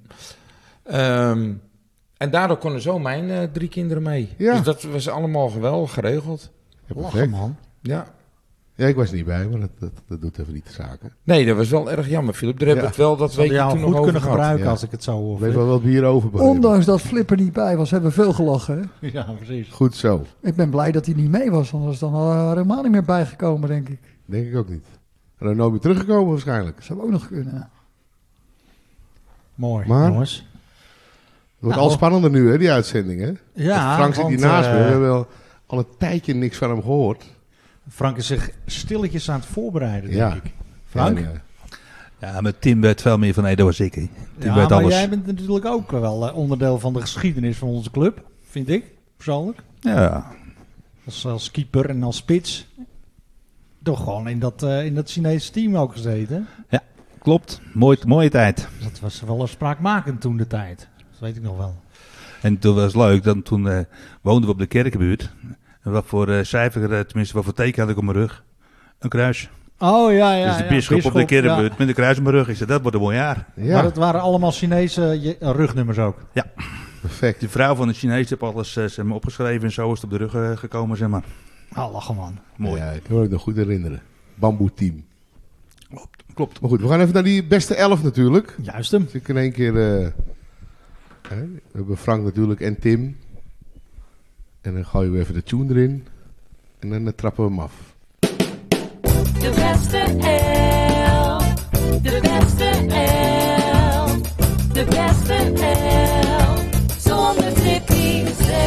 En daardoor konden zo mijn 3 kinderen mee. Ja. Dus dat was allemaal geweldig geregeld. Ja, Lachen, perfect. man. Ja. Ja, ik was er niet bij, maar dat doet even niet de zaken. Nee, dat was wel erg jammer, Philip. Daar heb Ja. ik het wel dat Zou week die jou toen nog goed over kunnen gehad. gebruiken Ja. als ik het zo hoor. Er bleef wel wat bier over. begrepen. Ondanks dat Flipper niet bij was, hebben we veel gelachen. Hè? Ja, precies. Goed zo. Ik ben blij dat hij niet mee was, anders is dan al helemaal niet meer bijgekomen, denk ik. Denk ik ook niet. En dan nooit meer teruggekomen waarschijnlijk. Dat zou ook nog kunnen. Mooi, Maar- jongens. Het wordt Nou. al spannender nu, hè, die uitzending, hè? Ja, Frank zit hier want, naast me. We hebben wel al een tijdje niks van hem gehoord. Frank is zich stilletjes aan het voorbereiden, Ja. denk ik. Frank? En, Ja, met Tim weet veel meer van Edo als ik. Hè. Tim Ja, weet maar alles. jij bent natuurlijk ook wel onderdeel van de geschiedenis van onze club. Vind ik, persoonlijk. Ja, Als keeper en als spits. Toch gewoon in dat Chinese team ook gezeten. klopt. Mooie tijd. Dat was wel een spraakmakend toen de tijd. Dat weet ik nog wel. En toen was het leuk, toen woonden we op de Kerkenbuurt. En wat voor cijfer, tenminste wat voor teken had ik op mijn rug? Een kruis. Oh ja, ja. dus de ja, bisschop op de Kerkenbuurt ja. met een kruis op mijn rug. Ik zei, dat wordt een mooi jaar. ja, Maar het waren allemaal Chinese rugnummers ook. perfect. De vrouw van de Chinees heeft alles zeg maar, opgeschreven en zo is het op de rug gekomen, zeg maar. Ah, lachen man. Mooi. Ja, ik kan me ook nog goed herinneren. Bamboe team. Klopt. Maar goed, we gaan even naar die beste 11 natuurlijk. Juist hem. Dus ik in één keer... hè, we hebben Frank natuurlijk en Tim. En dan gooien we even de tune erin. En dan trappen we hem af. De beste elf. De beste elf. De beste elf. Zonder Tippy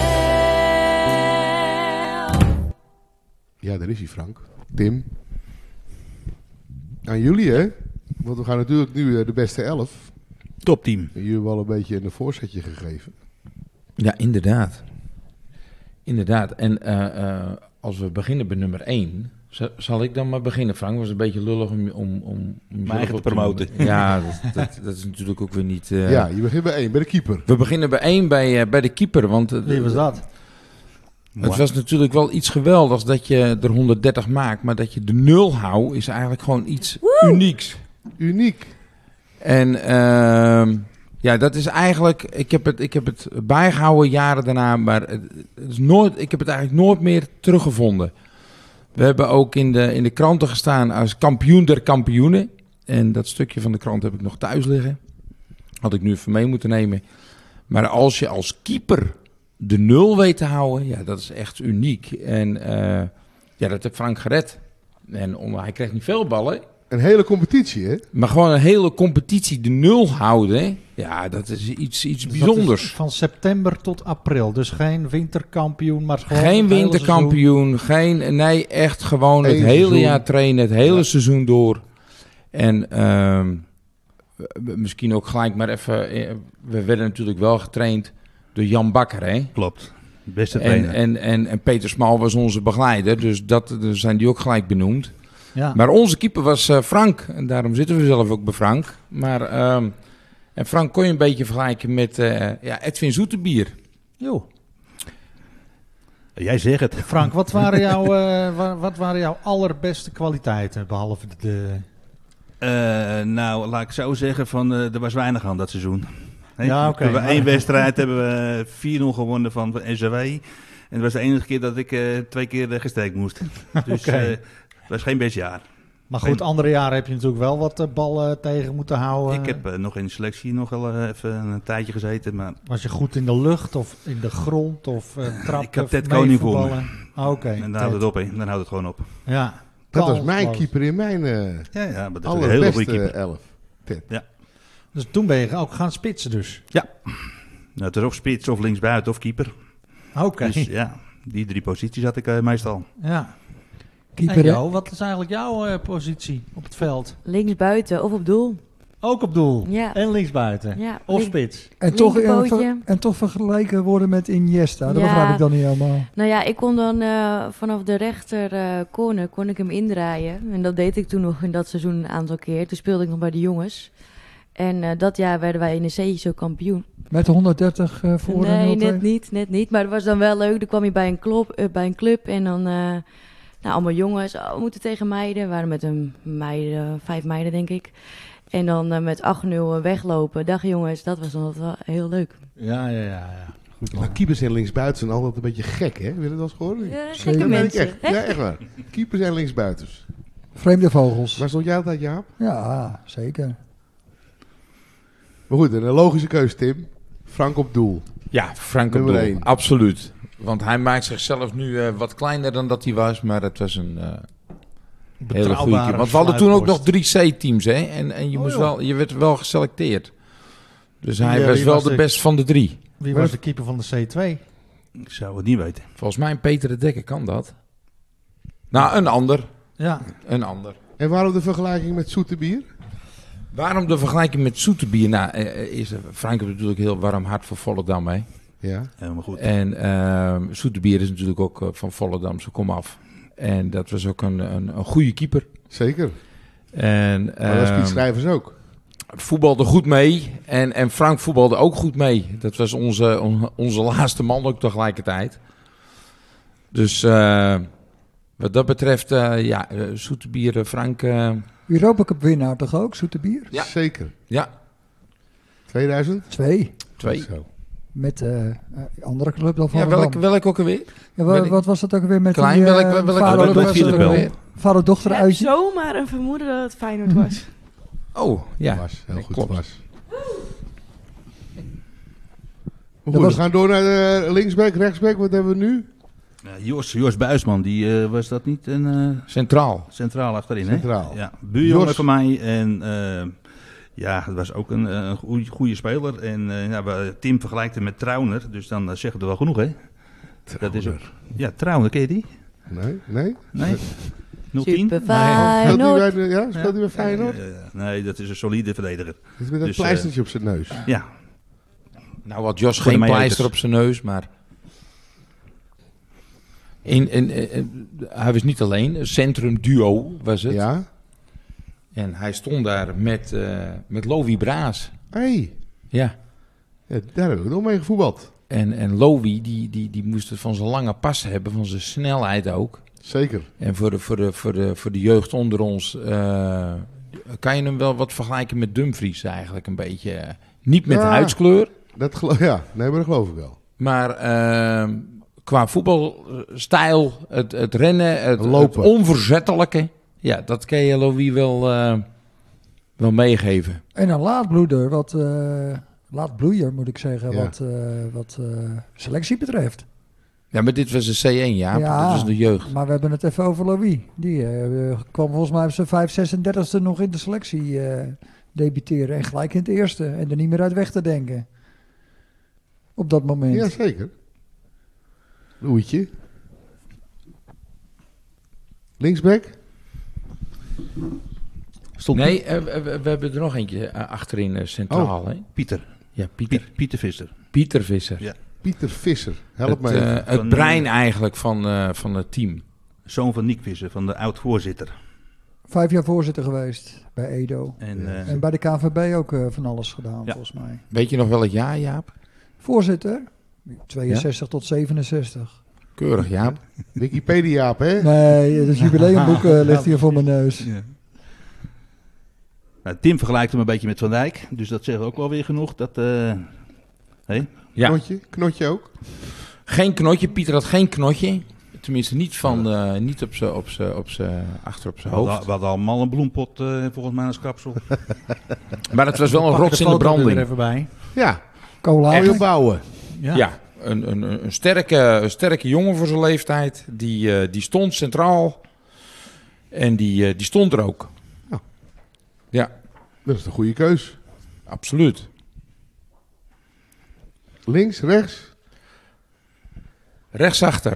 zelf. Ja, daar is hij, Frank. Tim. Aan jullie, hè? Want we gaan natuurlijk nu de beste 11. Topteam. En jullie hebben wel een beetje een voorzetje gegeven. Ja, inderdaad. Inderdaad. En als we beginnen bij nummer 1... Zal ik dan maar beginnen, Frank? Was een beetje lullig om Mijn eigen te promoten. Ja, dat is natuurlijk ook weer niet... Ja, je begint bij 1, bij de keeper. We beginnen bij 1 bij de keeper. Want Wie was dat? het was natuurlijk wel iets geweldigs dat je er 130 maakt. Maar dat je de 0 houdt is eigenlijk gewoon iets unieks. Uniek. En ja, dat is eigenlijk... Ik heb het bijgehouden jaren daarna. Maar ik heb het eigenlijk nooit meer teruggevonden. We hebben ook in de kranten gestaan als kampioen der kampioenen. En dat stukje van de krant heb ik nog thuis liggen. Had ik nu even mee moeten nemen. Maar als je als keeper de 0 weet te houden, ja, dat is echt uniek. En ja, dat heeft Frank gered. En hij kreeg niet veel ballen. Een hele competitie, hè? Maar gewoon een hele competitie de 0 houden, ja, dat is iets Dus dat bijzonders. is van september tot april. Dus geen winterkampioen, maar gewoon Geen het hele winterkampioen, nee, echt gewoon het Eén hele seizoen. jaar trainen, het hele Ja. seizoen door. En misschien ook gelijk maar even, we werden natuurlijk wel getraind door Jan Bakker, hè? Klopt. Beste trainer. En Peter Smal was onze begeleider, dus daar zijn die ook gelijk benoemd. seizoen. Ja. Maar onze keeper was Frank, en daarom zitten we zelf ook bij Frank. Maar en Frank kon je een beetje vergelijken met Edwin Zoetebier. Jo. Jij zegt het. Frank, wat waren jouw allerbeste kwaliteiten, behalve de Nou, laat ik zo zeggen, er was weinig aan dat seizoen. Hè? Ja, oké. We hebben 1 wedstrijd hebben we 4-0 gewonnen van SW. En het was de enige keer dat ik 2 keer gestrekt moest. Dus Oké. het was geen best jaar. Maar goed, andere jaren heb je natuurlijk wel wat ballen tegen moeten houden. Ik heb nog in de selectie nog wel even een tijdje gezeten. Maar Was je goed in de lucht of in de grond of trappen? Ik heb Ted Koning voor me. Oké. en dan houdt het op, hè. Dan houdt het gewoon op. Ja. Dat was mijn Kansloos. keeper in mijn Ja, maar dat is een hele goede allerbeste keeper. 11. Dus toen ben je ook gaan spitsen dus. Nou, het is of spits, of linksbuiten, of keeper. Oké. Dus ja, die 3 posities had ik meestal. Ja. Keeper, En hè? Jo, wat is eigenlijk jouw positie op het veld? Links buiten of op doel. Ook op doel. Ja. En linksbuiten. Ja, Of link- spits. En toch, linkerpootje. en toch vergeleken worden met Iniesta. Dat Ja. begrijp ik dan niet helemaal. Nou ja, ik kon dan vanaf de rechter corner kon ik hem indraaien. En dat deed ik toen nog in dat seizoen een aantal keer. Toen speelde ik nog bij de jongens. En dat jaar werden wij in de C'tje zo kampioen. Met 130 voor en Nee, 0-2. net niet. Maar het was dan wel leuk. Dan kwam je bij een club en dan allemaal jongens. Oh, we moeten tegen meiden. We waren met een meiden, 5 meiden denk ik. En dan met 8-0 weglopen. Dag jongens, dat was dan wel heel leuk. Ja. Goed Maar keepers en linksbuiten zijn altijd een beetje gek, hè? Wil je dat wel eens gehoord? Gekke Zeker. Dat meen ik mensen. echt. Ja, echt waar. Keepers en linksbuitens. Vreemde vogels. Waar stond jij altijd, Jaap? Ja, zeker. Maar goed, een logische keuze, Tim. Frank op doel. Ja, Frank op Nummer doel. 1. Absoluut. Want hij maakt zichzelf nu wat kleiner dan dat hij was. Maar het was een hele goede keeper. Want we hadden toen ook nog 3 C-teams. Hè? En je werd wel geselecteerd. Dus hij Wie, was wie wel was de de- best van de 3. Wie was de keeper van de C2? Ik zou het niet weten. Volgens mij een Peter de Dekker kan dat. Nou, een ander. Ja. Een ander. En waarom de vergelijking met Zoeterbier? Waarom de vergelijking met Zoeterbier? Nou, Frank heeft natuurlijk heel warm hart voor Volendam. Hè? Ja. Helemaal goed. En Zoeterbier is natuurlijk ook van Volendam, zo kom af. En dat was ook een goede keeper. Zeker. En, Maar dat is Piet Schrijvers ook. voetbalde goed mee. En Frank voetbalde ook goed mee. Dat was onze laatste man ook tegelijkertijd. Dus wat dat betreft, Zoeterbier, Frank... Europa Cup winnaar toch ook, Zoeterbier? Ja. Zeker. ja, 2000? 2. 2. Zo. Met andere club dan van Ja, welk ook alweer? Ja, weet ik. wat was dat ook weer met Klein, die welke club was dat ook alweer? vader-dochter Ik heb uitje? zomaar een vermoeden dat het Feyenoord was. Oh, ja. Was, heel Nee, goed klopt. was. Maar Dat goed, was- we gaan door naar de linksback, rechtsback. Wat hebben we nu? Jos Buisman, die was dat niet een Centraal. centraal achterin, Centraal. hè? Ja, buurjongen Jos. van mij. En ja, het was ook een goede speler. En Tim vergelijkt hem met Trauner. Dus dan zeggen we wel genoeg, hè? Dat is ook, ja, Trauner, ken je die? Nee? Nee? 0-10? Super Speelt hij Feyenoord. bij bij Feyenoord? Nee, dat is een solide verdediger. Is met dat Dus, pleistertje op zijn neus. Ja, Nou had Jos Voor de geen Meijers. pleister op zijn neus, maar... Hij was niet alleen, een centrumduo was het. Ja? En hij stond daar met Lowie Braas. Hey. Ja. Ja, daar hebben we nog mee gevoetbald. En Lowie, die moest het van zijn lange pas hebben, van zijn snelheid ook. Zeker. En voor de jeugd onder ons kan je hem wel wat vergelijken met Dumfries eigenlijk een beetje. Niet met Ja. huidskleur, Nee, maar dat geloof ik wel. maar qua voetbalstijl, het rennen, het Lopen. onverzettelijke. Ja, dat kan je Lowie wel meegeven. En een laatbloeier, laatbloeier moet ik zeggen, Ja. wat selectie betreft. Ja, maar dit was de C1, ja. Ja. Dat was de jeugd. Maar we hebben het even over Louis. Die kwam volgens mij op zijn 35e nog in de selectie debuteren. En gelijk in het eerste. En er niet meer uit weg te denken. Op dat moment. Ja, zeker. Louietje. Linksback? Nee, we hebben er nog eentje achterin centraal. Hè? Pieter. Ja, Pieter. Pieter Visser. Pieter Visser. Ja. Pieter Visser. Help Het, me even. het Van, brein eigenlijk van het team. Zoon van Nick Visser, van de oud-voorzitter. 5 jaar voorzitter geweest bij Edo. En, En bij de KNVB ook van alles gedaan, Ja. volgens mij. Weet je nog wel het jaar, Jaap? Voorzitter, 62 tot 67. Keurig, Jaap. Wikipedia, hè? Nee, het jubileumboek ligt hier voor mijn neus. ja. Nou, Tim vergelijkt hem een beetje met Van Dijk. Dus dat zegt ook wel weer genoeg. Dat, hey? Ja. Knotje ook? Geen knotje. Pieter had geen knotje. Tenminste niet niet achter op zijn hoofd. We hadden allemaal een bloempot volgens mij als kapsel. Maar het was wel een rots in de Er branding. even bij. Ja, Cola. oil bouwen. Ja, een sterke jongen voor zijn leeftijd. Die stond centraal. En die stond er ook. Ja. Ja, Dat is een goede keus. absoluut. Links, rechts? Rechtsachter.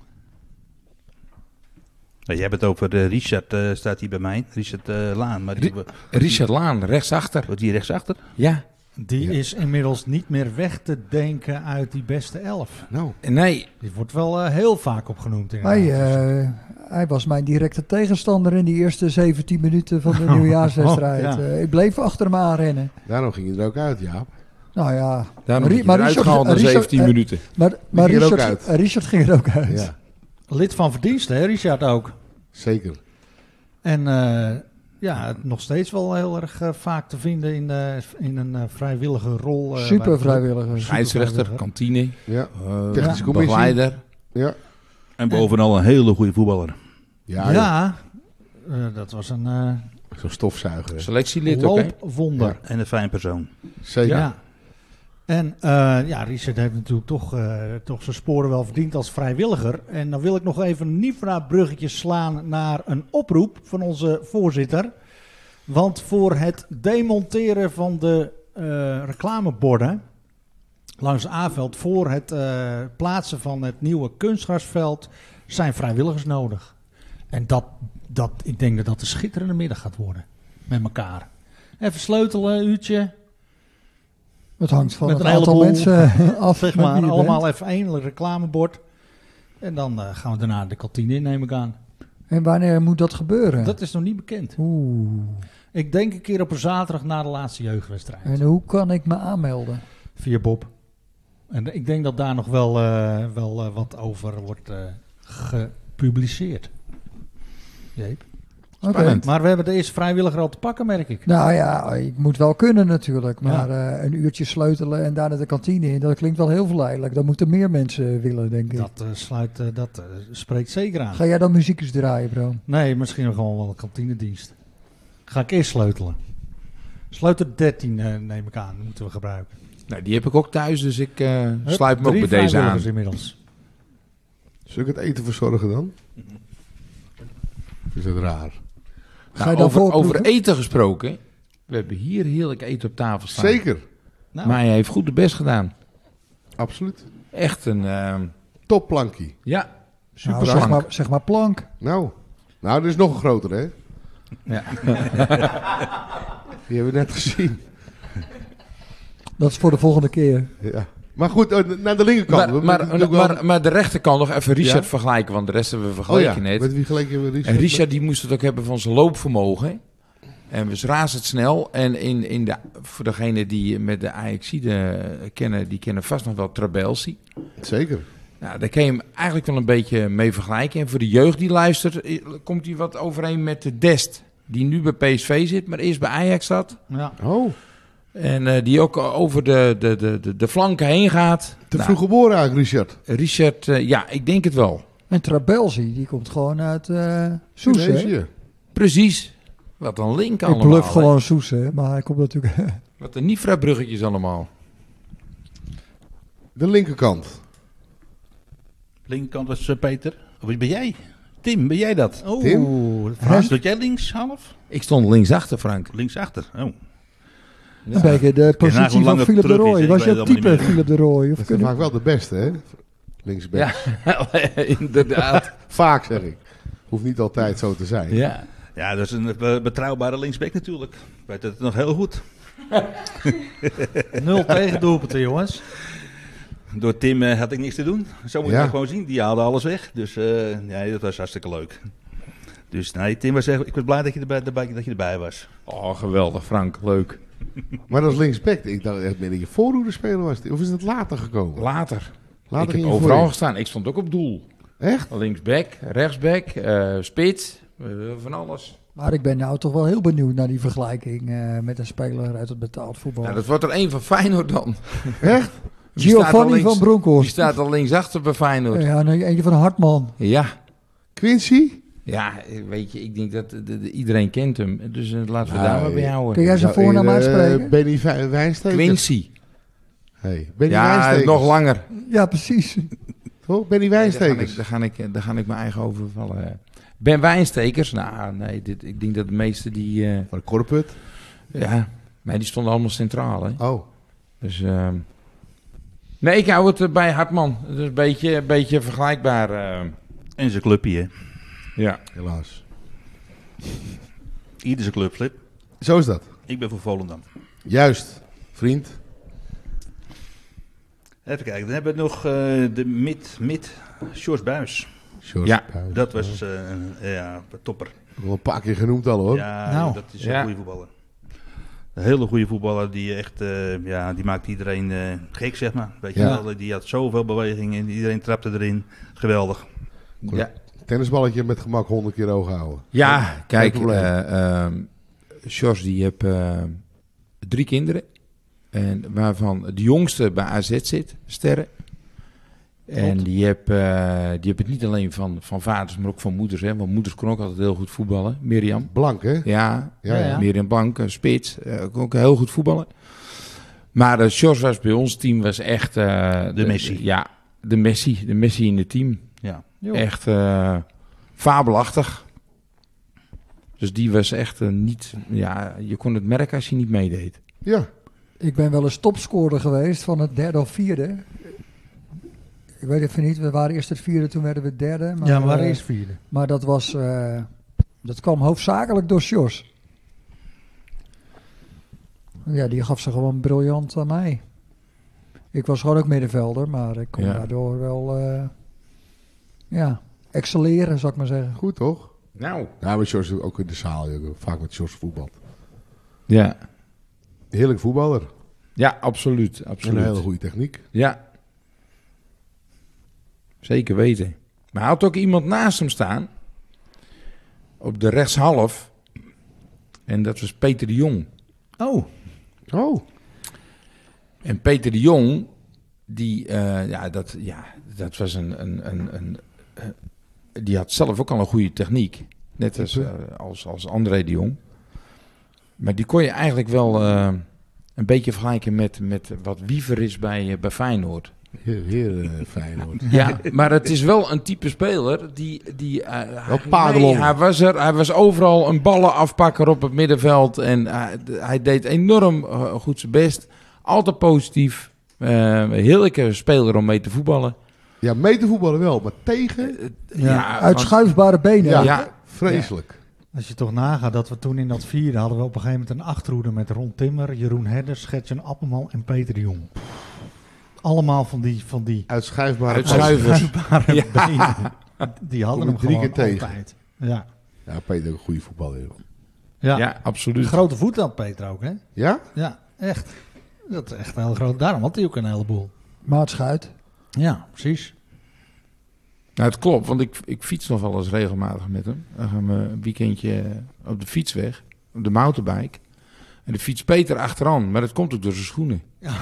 Nou, jij hebt het over Richard, staat hier bij mij. Richard Laan. Maar Richard Laan, rechtsachter. Wordt die rechtsachter? Ja. Die is inmiddels niet meer weg te denken uit die beste 11. Nou, Nee, Die wordt wel heel vaak opgenoemd. inderdaad. Hij was mijn directe tegenstander in die eerste 17 minuten van de nieuwjaarswedstrijd. Oh, ja. Ik bleef achter hem aanrennen. daarom ging je er ook uit, Jaap. Nou ja. daarom heb je eruit gehaald na 17 minuten. Maar ging er ook Richard, uit. Richard ging er ook uit. Ja, Lid van verdiensten, hè, Richard ook. zeker. En nog steeds wel heel erg vaak te vinden in een vrijwillige rol. Super vrijwilliger. Scheidsrechter, kantine, Ja, technische commissie. begeleider. Ja. En bovenal een hele goede voetballer. Ja, Ja, dat was een zo'n stofzuiger. Selectielid ook, hè? loopwonder. En een fijn persoon. Zeker. Ja. En Richard heeft natuurlijk toch zijn sporen wel verdiend als vrijwilliger. En dan wil ik nog even een Nifra-bruggetje slaan naar een oproep van onze voorzitter. Want voor het demonteren van de reclameborden langs het A-veld, voor het plaatsen van het nieuwe kunstgrasveld, zijn vrijwilligers nodig. En ik denk dat dat een schitterende middag gaat worden. Met elkaar. Even sleutelen, een uurtje. Het hangt van Met het een aantal heleboel, mensen af. Zeg met maar, wie je allemaal bent. even één reclamebord. En dan gaan we daarna de kantine in, neem ik aan. En wanneer moet dat gebeuren? Dat is nog niet bekend. Oeh. Ik denk een keer op een zaterdag na de laatste jeugdwedstrijd. En hoe kan ik me aanmelden? Via Bob. En ik denk dat daar nog wel wat over wordt gepubliceerd. Jeep. Oké. Spannend. Maar we hebben de eerste vrijwilliger al te pakken, merk ik. Nou ja, ik moet wel kunnen natuurlijk. Maar een uurtje sleutelen en daarna de kantine in, dat klinkt wel heel verleidelijk. Dan moeten meer mensen willen, denk ik. Dat spreekt zeker aan. Ga jij dan muziekjes draaien, bro? Nee, misschien nog gewoon wel een kantinedienst. Ga ik eerst sleutelen. Sleutel 13 neem ik aan, moeten we gebruiken. Nou, die heb ik ook thuis, dus ik Hup, sluit me ook 3 bij deze aan. vrijwilligers inmiddels. Zul ik het eten verzorgen dan? Is het raar? Ga je dan over voorproeven? eten gesproken. We hebben hier heerlijk eten op tafel staan. Zeker. Nou, Maar hij heeft goed de best gedaan. Absoluut. Echt een... Topplankie. ja, super Nou, zeg maar plank. Nou, er is nog een grotere, hè? Ja. Die hebben we net gezien. Dat is voor de volgende keer. Ja. Maar goed, naar de linkerkant. We moeten natuurlijk wel- Maar de rechterkant nog even Richard Ja? vergelijken, want de rest hebben we Oh vergeleken ja, net. met wie geleken we Richard? En Richard die moest het ook hebben van zijn loopvermogen. En we razendsnel. En voor degenen die met de Ajaxide kennen, die kennen vast nog wel Trabelsi. Zeker. Nou, daar kan je hem eigenlijk wel een beetje mee vergelijken. En voor de jeugd die luistert, komt hij wat overeen met de Dest. Die nu bij PSV zit, maar eerst bij Ajax zat. ja. Oh, En die ook over de flanken heen gaat. te Nou, vroeg geboren eigenlijk, Richard. Richard, ja, ik denk het wel. En Trabelsi, die komt gewoon uit Soes, hè? Tunesië. Precies. Wat een link Ik allemaal. bluff hè. gewoon Soes, hè? Maar hij komt natuurlijk... Wat een Nifra-bruggetjes allemaal. De linkerkant. Linkerkant was Peter. Of ben jij? Tim, ben jij dat? Oh, Tim? Frans. Stond jij links half? Ik stond linksachter, Frank. Linksachter. Oh. Een beetje de hoe positie lang van het Philip de terug is, Rooij. ik Was weet je het het allemaal type niet meer. Philip de Rooij? Of Dat is kunnen... vaak wel de beste, hè? Linksback. Ja, inderdaad. Vaak, zeg ik. Hoeft niet altijd zo te zijn. Ja. Ja, dat is een betrouwbare linksback natuurlijk. Ik weet het nog heel goed. 0 tegendoelpunten, jongens. Door Tim had ik niks te doen. Zo moet je Ja. dat gewoon zien. Die haalde alles weg. Dus nee, dat was hartstikke leuk. Dus nee, Tim was echt, ik was blij dat je erbij was. Oh, geweldig, Frank. Leuk. Maar dat is linksback. Ik dacht echt meer dat je voorhoede speler was. Of is het later gekomen? Later. Later ik ging heb je overal voorin. gestaan. Ik stond ook op doel. Echt? Linksback, rechtsback, spits, van alles. Maar ik ben nou toch wel heel benieuwd naar die vergelijking met een speler uit het betaald voetbal. Nou, dat wordt er één van Feyenoord dan. Echt? Die staat al Giovanni links- van Die Bronckhorst. staat al linksachter bij Feyenoord. Ja, nee, eentje van Hartman. Ja. Quincy? Ja, weet je, ik denk dat iedereen kent hem. Dus laten we Ah, daar maar bij Kun houden. jij zijn voornaam uitspreken? Benny Wijnstekers? Quincy. Hey, Benny Ja, Wijnstekers. nog langer. Ja, precies. Toch? Benny Nee, Wijnstekers. daar ga ik mijn eigen overvallen. Ben Wijnstekers? Nou, nee, ik denk dat de meeste die... Van de Korput. ja, maar die stonden allemaal centraal, hè. Oh. Dus... nee, ik hou het bij Hartman. Het is een beetje vergelijkbaar. En zijn clubje, hè. Ja. Helaas. Ieder zijn club, Flip. Zo is dat. Ik ben voor Volendam. Juist, vriend. Even kijken, dan hebben we nog de mid Sjors Buijs. George Ja. Buijs. Dat was een topper. Wel een paar keer genoemd al hoor. Ja, Nou. dat is Ja. een goede voetballer. Een hele goede voetballer die echt, die maakt iedereen gek, zeg maar. Weet je Ja. wel, die had zoveel beweging en iedereen trapte erin. Geweldig. Ja. Tennisballetje met gemak 100 keer oog houden. Ja, kijk, Geen probleem. Sjors die heeft 3 kinderen. En waarvan de jongste bij AZ zit, Sterren. En die heeft het niet alleen van vaders, maar ook van moeders. Hè? Want moeders kon ook altijd heel goed voetballen. Mirjam. Blank hè? Ja, Ja. Mirjam Blank, spits. Kon ook heel goed voetballen. Maar Sjors was bij ons team was echt... de Messi. Ja, de Messi in het team. Ja. Echt fabelachtig. Dus die was echt niet... Ja, je kon het merken als hij niet meedeed. Ja. Ik ben wel eens topscorer geweest van het 3e of 4e. Ik weet even niet, we waren eerst het 4e, toen werden we 3e. Maar, Ja, maar waar is 4e? Maar dat was... dat kwam hoofdzakelijk door Sjors. Ja, die gaf ze gewoon briljant aan mij. Ik was gewoon ook middenvelder, maar ik kon Ja. daardoor wel... excelleren, zou ik maar zeggen. Goed toch? Nou. Ja, maar George ook in de zaal. Joh. Vaak met George voetbal. Ja. Heerlijk voetballer. Ja, absoluut. En absoluut. een hele goede techniek. Ja. Zeker weten. Maar hij had ook iemand naast hem staan. Op de rechtshalf. En dat was Peter de Jong. Oh, Oh. En Peter de Jong, dat was die had zelf ook al een goede techniek. Net als André de Jong. Maar die kon je eigenlijk wel een beetje vergelijken met wat Wiever is bij Feyenoord. Heel fijn hoor. Ja, maar het is wel een type speler padelon. hij was overal een ballenafpakker op het middenveld. En hij deed enorm goed zijn best. Altijd positief. Een heerlijke speler om mee te voetballen. Ja, mee te voetballen wel, maar tegen? Uitschuifbare benen. Ja. Ja, vreselijk. als je toch nagaat dat we toen in dat 4e hadden we op een gegeven moment een achterhoede met Ron Timmer, Jeroen Herders, Gertjan Appelman en Peter de Jong. Allemaal van die Uitschuifbare Uitschuivers. uitschuifbare Ja. benen. Die hadden Kom hem je 3 gewoon keer tegen. altijd. Ja. Ja, Peter ook een goede voetballer. Joh. Ja. Ja, absoluut. Grote voet had Peter ook, hè? Ja? Ja, echt. Dat is echt een heel groot. Daarom had hij ook een heleboel. Maatschuit. Ja, precies. Nou, het klopt, want ik fiets nog wel eens regelmatig met hem. Dan gaan we een weekendje op de fiets weg, op de mountainbike. En de fiets Peter achteraan, maar dat komt ook door zijn schoenen.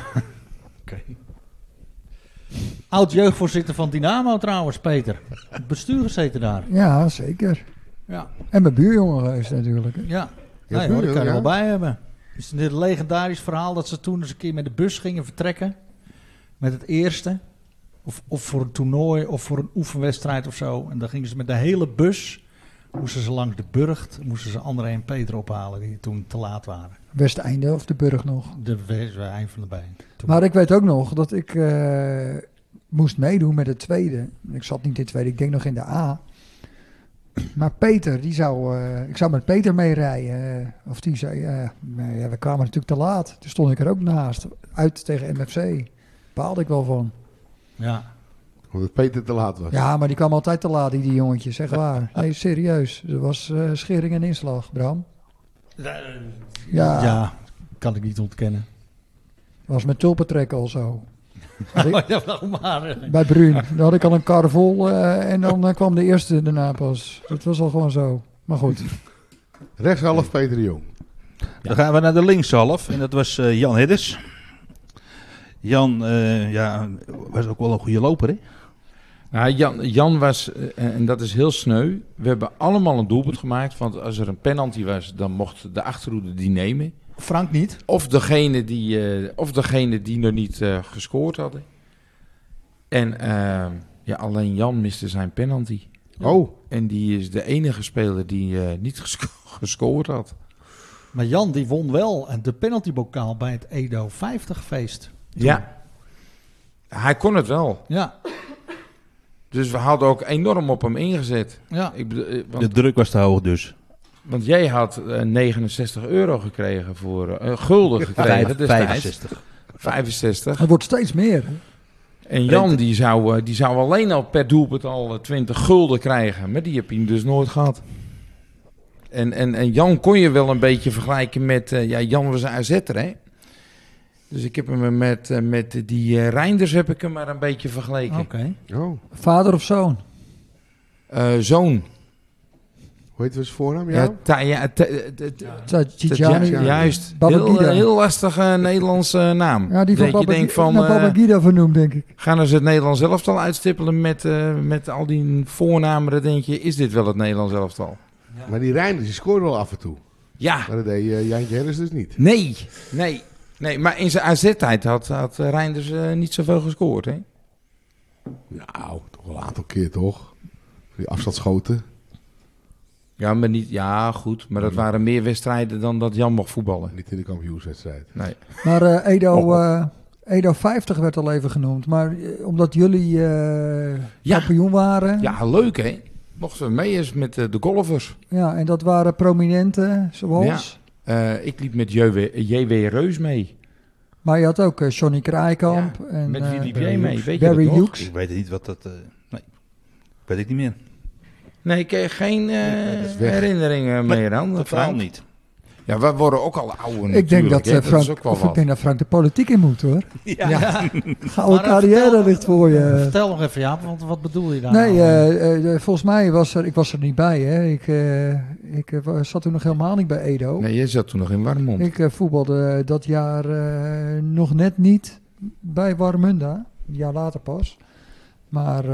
Oud jeugdvoorzitter van Dynamo trouwens, Peter. Het bestuur gezeten daar. Ja, zeker. Ja. En mijn buurjongen geweest natuurlijk. hè. Ja. Ja, Nee, hoor, ik kan er ja. wel bij hebben. Is het een legendarisch verhaal dat ze toen eens een keer met de bus gingen vertrekken? Met het eerste. Of voor een toernooi of voor een oefenwedstrijd of zo. En dan gingen ze met de hele bus. Moesten ze langs de Burgt. Moesten ze André en Peter ophalen die toen te laat waren. Westeinde of de Burg nog. De eind van de been. Toen. Maar ik weet ook nog dat ik moest meedoen met het tweede. Ik zat niet in het tweede, ik denk nog in de A. Maar Peter, ik zou met Peter meerijden. Of die zei, maar ja, we kwamen natuurlijk te laat. Toen stond ik er ook naast. Uit tegen MFC. Baalde ik wel van. Ja. Omdat Peter te laat was. Ja, maar die kwam altijd te laat, die jongetje. Zeg waar. Nee, serieus. Er was schering en inslag, Bram. Ja, Ja, kan ik niet ontkennen. was met tulpentrek al zo. Ja, wel maar. Bij Bruin. Dan had ik al een kar vol en dan kwam de eerste daarna pas. Dat was al gewoon zo. Maar goed. Rechtshalf Peter de Jong. Dan gaan we naar de linkshalf. En dat was Jan Hidders. Jan was ook wel een goede loper, hè? Nou, Jan was, en dat is heel sneu, we hebben allemaal een doelpunt gemaakt. Want als er een penalty was, dan mocht de achterhoede die nemen. Frank niet. Of degene die nog niet gescoord hadden. En alleen Jan miste zijn penalty. Oh, En die is de enige speler die niet gescoord had. Maar Jan die won wel de penaltybokaal bij het Edo 50 feest. Ja, hij kon het wel. Ja, Dus we hadden ook enorm op hem ingezet. ja. Ik bedoel, De want, druk was te hoog dus. want jij had €69 gekregen voor gulden gekregen destijds. 65. 65. Het wordt steeds meer. Hè? En Jan die zou alleen al per doelpunt al 20 gulden krijgen. Maar die heb hij dus nooit gehad. En Jan kon je wel een beetje vergelijken met... Jan was een AZ'er, hè? Dus ik heb hem met die Reinders heb ik hem maar een beetje vergeleken. Oké. oh. Vader of zoon? Zoon. Hoe heet we zijn voornaam? Ja, Ja? Tijani. juist. Babangida. Heel lastige Nederlandse naam. Ja, die van dat je denkt van... Babangida vernoemd, denk ik. gaan ze het Nederlands elftal uitstippelen met al die voornamen? Dan denk je, is dit wel het Nederlands elftal? Maar die Reinders, die scoorde wel af en toe. Ja. Maar dat deed Jantje Herders dus niet. Nee, maar in zijn AZ-tijd had Reinders niet zoveel gescoord, hè? Nou, toch wel een aantal keer toch? Die afstandsschoten. Ja, maar niet... Ja, goed. Maar dat waren meer wedstrijden dan dat Jan mocht voetballen. Niet in de kampioenswedstrijd. Nee. Maar Edo 50 werd al even genoemd. Maar omdat jullie kampioen waren... Ja, leuk, hè? Mochten we mee eens met de golfers. Ja, en dat waren prominenten, zoals... Ik liep met J.W. Reus mee. Maar je had ook Johnny Kraaikamp. Ja, en, met wie liep jij mee? Weet je Barry dat nog? Hughes. Ik weet niet wat dat... nee, weet ik niet meer. Nee, ik heb geen is weg. herinneringen meer aan. Totaal Frank. niet. Ja, we worden ook al ouder Ik denk natuurlijk, dat, hè. Frank, is ook wel ik wat. denk dat Frank de politiek in moet, hoor. Ja. Gouden Maar, carrière vertel- ligt voor je. Vertel nog even, Jaap, want wat bedoel je daar Nee, nou? volgens mij ik was er niet bij. Hè. Ik zat toen nog helemaal niet bij Edo. Nee, jij zat toen nog in Warmond. Ik voetbalde dat jaar nog net niet bij Warmunda. Een jaar later pas. Maar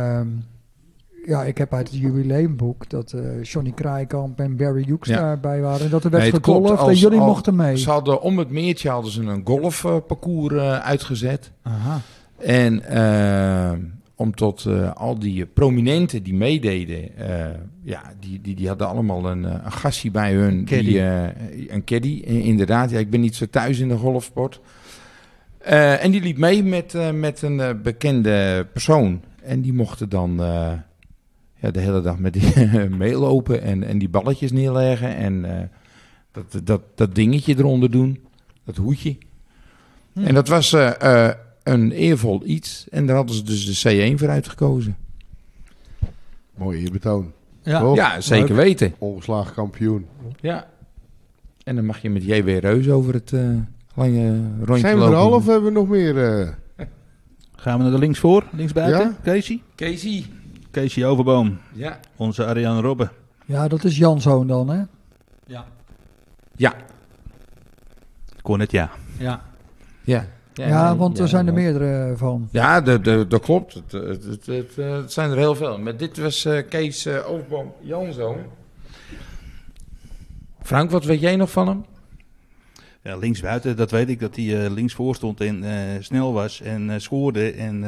ik heb uit het jubileumboek dat Johnny Kraaikamp en Barry Hughes Ja. daarbij waren. En dat er werd Nee, het klopt. gegolfd en jullie mochten mee. Ze hadden om het meertje hadden ze een golfparcours uitgezet. Aha. En om tot al die prominenten die meededen, die hadden allemaal een gastje bij hun. Caddy. Een caddy, inderdaad. Ja, ik ben niet zo thuis in de golfsport. En die liep mee met een bekende persoon. En die mochten dan de hele dag met die meelopen en die balletjes neerleggen. En dat dingetje eronder doen. Dat hoedje. En dat was een eervol iets. En daar hadden ze dus de C1 voor uitgekozen. Mooi eerbetoon. Ja. Toch? Ja, zeker weten. Ongeslagen kampioen. Ja. En dan mag je met J.W. Reus over het lange rondje Zijn we er lopen. al of hebben we nog meer? Gaan we naar de linksvoor, linksbuiten? Ja? Casey? Casey. Overboom. Ja. Onze Arjan Robben. Ja, dat is Jan zoon dan, hè? Ja. Ja. Ik hoor net ja. Ja. Ja. Ja, want er zijn er want- meerdere van. Ja, dat klopt. Het zijn er heel veel. Maar dit was Kees Overboom, Jan zoon. Frank, wat weet jij nog van hem? Ja, linksbuiten, dat weet ik, dat hij linksvoor stond en snel was en scoorde. En,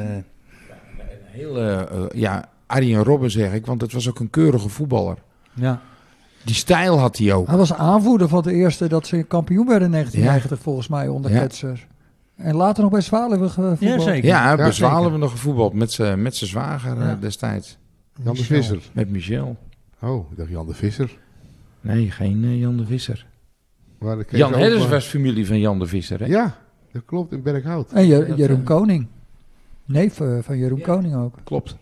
Arjen Robben zeg ik, want het was ook een keurige voetballer. Ja. Die stijl had hij ook. Hij was aanvoerder van de eerste dat ze kampioen werden in 1990 volgens mij onder Ja. Ketser. En later nog bij Zwaluwen gevoetbald. Ja, zeker. Ja, bij zeker. Zwaluwen nog gevoetbald met zijn zwager Ja. destijds. Jan de Visser. Met Michel. Oh, ik dacht Jan de Visser. Nee, geen Jan de Visser. Waar de Kees Jan ook Herders maar- was familie van Jan de Visser, hè? Ja, dat klopt, in Berkhout. En Jeroen Koning. Neef van Jeroen Koning ook. Klopt.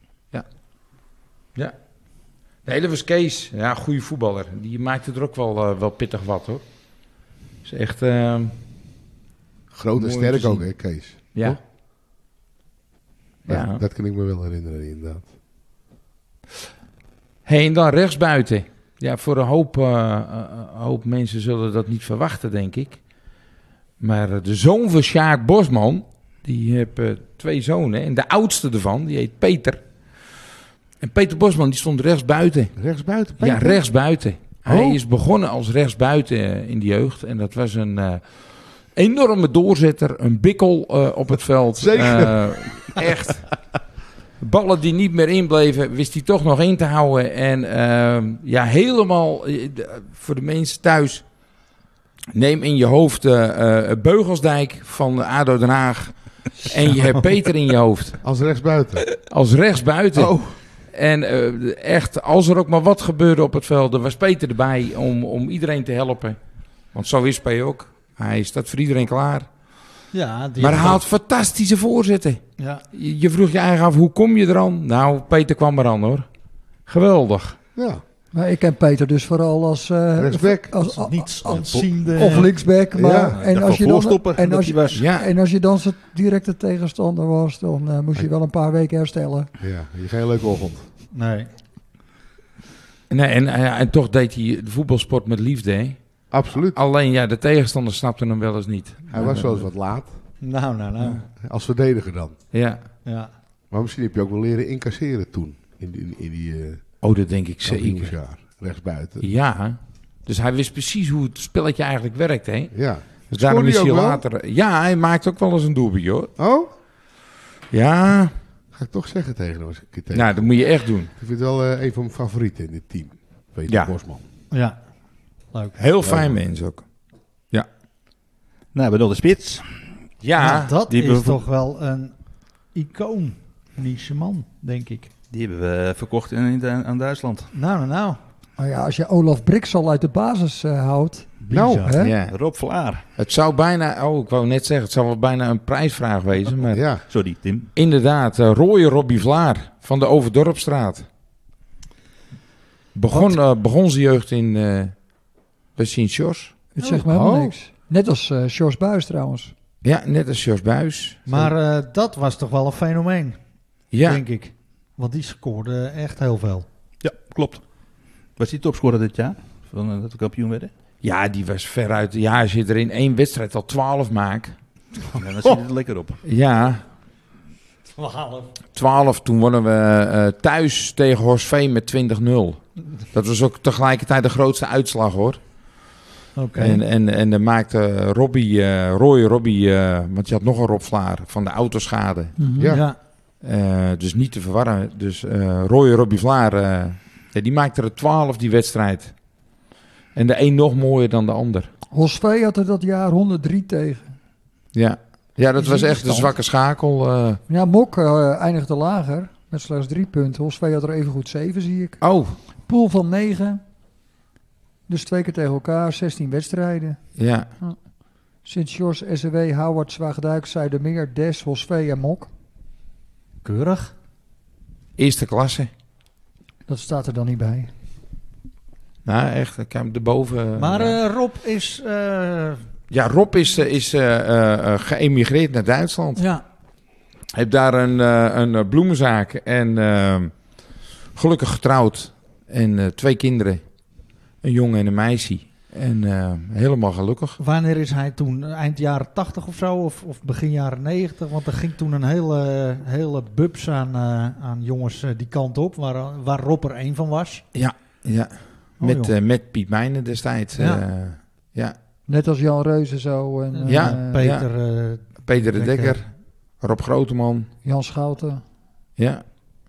Ja. Nee, dat was Kees. Ja, goede voetballer. Die maakte er ook wel pittig wat, hoor. Is echt... Groot en mooi sterk om te ook, zien. hè, Kees? ja. Toch? Ja. Dat kan ik me wel herinneren, inderdaad. Hey, en dan rechtsbuiten. Ja, voor een hoop mensen zullen dat niet verwachten, denk ik. Maar de zoon van Sjaak Bosman, die heeft 2 zonen. En de oudste ervan, die heet Peter. En Peter Bosman, die stond rechtsbuiten. Rechtsbuiten? Ja, Peter? rechtsbuiten. Hij is begonnen als rechtsbuiten in de jeugd. En dat was een enorme doorzetter. Een bikkel op het veld. Zeker. Echt. Ballen die niet meer inbleven, wist hij toch nog in te houden. En helemaal voor de mensen thuis. Neem in je hoofd Beugelsdijk van ADO Den Haag. En je hebt Peter in je hoofd. Als rechtsbuiten? Als rechtsbuiten. Oh. En echt, als er ook maar wat gebeurde op het veld, er was Peter erbij om iedereen te helpen. Want zo is P ook. Hij staat voor iedereen klaar. Ja, Maar hij haalt fantastische voorzetten. Ja. Je vroeg je eigen af, hoe kom je er aan? Nou, Peter kwam eraan hoor. Geweldig. Ja. Maar ik ken Peter dus vooral als... Rechtsback. Als niets ontziende. Of linksback. Maar, Ja, en, als je dan, Ja. en als je dan zo direct de tegenstander was, dan moest je wel een paar weken herstellen. Ja, je geen leuke ochtend. Nee. Nee, en toch deed hij de voetbalsport met liefde. Hè? Absoluut. Alleen ja, de tegenstander snapte hem wel eens niet. Hij was wel eens wat laat. Nou. Als verdediger dan. Ja. Ja. Maar misschien heb je ook wel leren incasseren toen. In die Oh, dat denk ik zeker. kampioensjaar. Rechtsbuiten. Ja. Dus hij wist precies hoe het spelletje eigenlijk werkt. Hè? Ja. Dus daarom is Scoorde hij hij ook later... Ja, hij maakt ook wel eens een doelpuntje hoor. Oh? Ja. Ga ik toch zeggen tegen hem. Nou, dat moet je echt doen. Ik vind het wel een van mijn favorieten in dit team. Peter Ja. Bosman. Ja. Leuk. Heel fijn mens ook. Nou, we doen de spits. Ja. Nou, dat die is hebben we- toch wel een iconische man, denk ik. Die hebben we verkocht aan Duitsland. Nou. Maar ja, als je Olaf Brix al uit de basis houdt, Nou, hè? Ja. Rob Vlaar. Het zou bijna... Oh, ik wou net zeggen, het zou wel bijna een prijsvraag wezen. Maar ja. Sorry, Tim. inderdaad, rode Robbie Vlaar van de Overdorpstraat. Begon zijn jeugd bij Sint-George. Het zegt me helemaal Oh. niks. Net als George Buijs trouwens. Ja, net als Jos Buijs. Maar dat was toch wel een fenomeen, Ja, denk ik. Want die scoorde echt heel veel. Ja, klopt. Was die topscorer dit jaar? Van dat we kampioen werden? ja, die was veruit... Ja, als je er in 1 wedstrijd al 12 maakt... Ja, dan zit het er lekker op. Ja, 12. Toen wonnen we thuis tegen Horsveen met 20-0. Dat was ook tegelijkertijd de grootste uitslag hoor. Oké. En dan maakte Robbie, want je had nog een Rob Vlaar van de autoschade. Ja. Dus niet te verwarren. Dus Robbie Vlaar, die maakte er 12 die wedstrijd. En de een nog mooier dan de ander. Hosvee had er dat jaar 103 tegen. Ja, dat Is was die echt een stand? zwakke schakel. Ja, Mok eindigde lager met slechts 3 punten. Hosvee had er even goed 7, zie ik. Oh, Pool van 9. Dus 2 keer tegen elkaar, 16 wedstrijden. ja. Sint-George, SW, Howard, Zwaagduik, Zuidermeer, Des, Hosvee en Mok. Keurig. Eerste klasse. Dat staat er dan niet bij. Nou, echt. Ik heb erboven. Maar Rob is... Ja, Rob is geëmigreerd naar Duitsland. ja. Heeft daar een bloemenzaak en gelukkig getrouwd. En 2 kinderen. Een jongen en een meisje. En helemaal gelukkig. Wanneer is hij toen? Eind jaren 80 of zo? Of begin jaren 90? Want er ging toen een hele bubs aan jongens die kant op. Waar Rob er één van was. Ja. Oh, joh. Met Piet Mijnen destijds. Ja. Net als Jan Reuze zo. En, Ja. Peter. Peter de Dekker. Rob Groteman. Jan Schouten. Ja.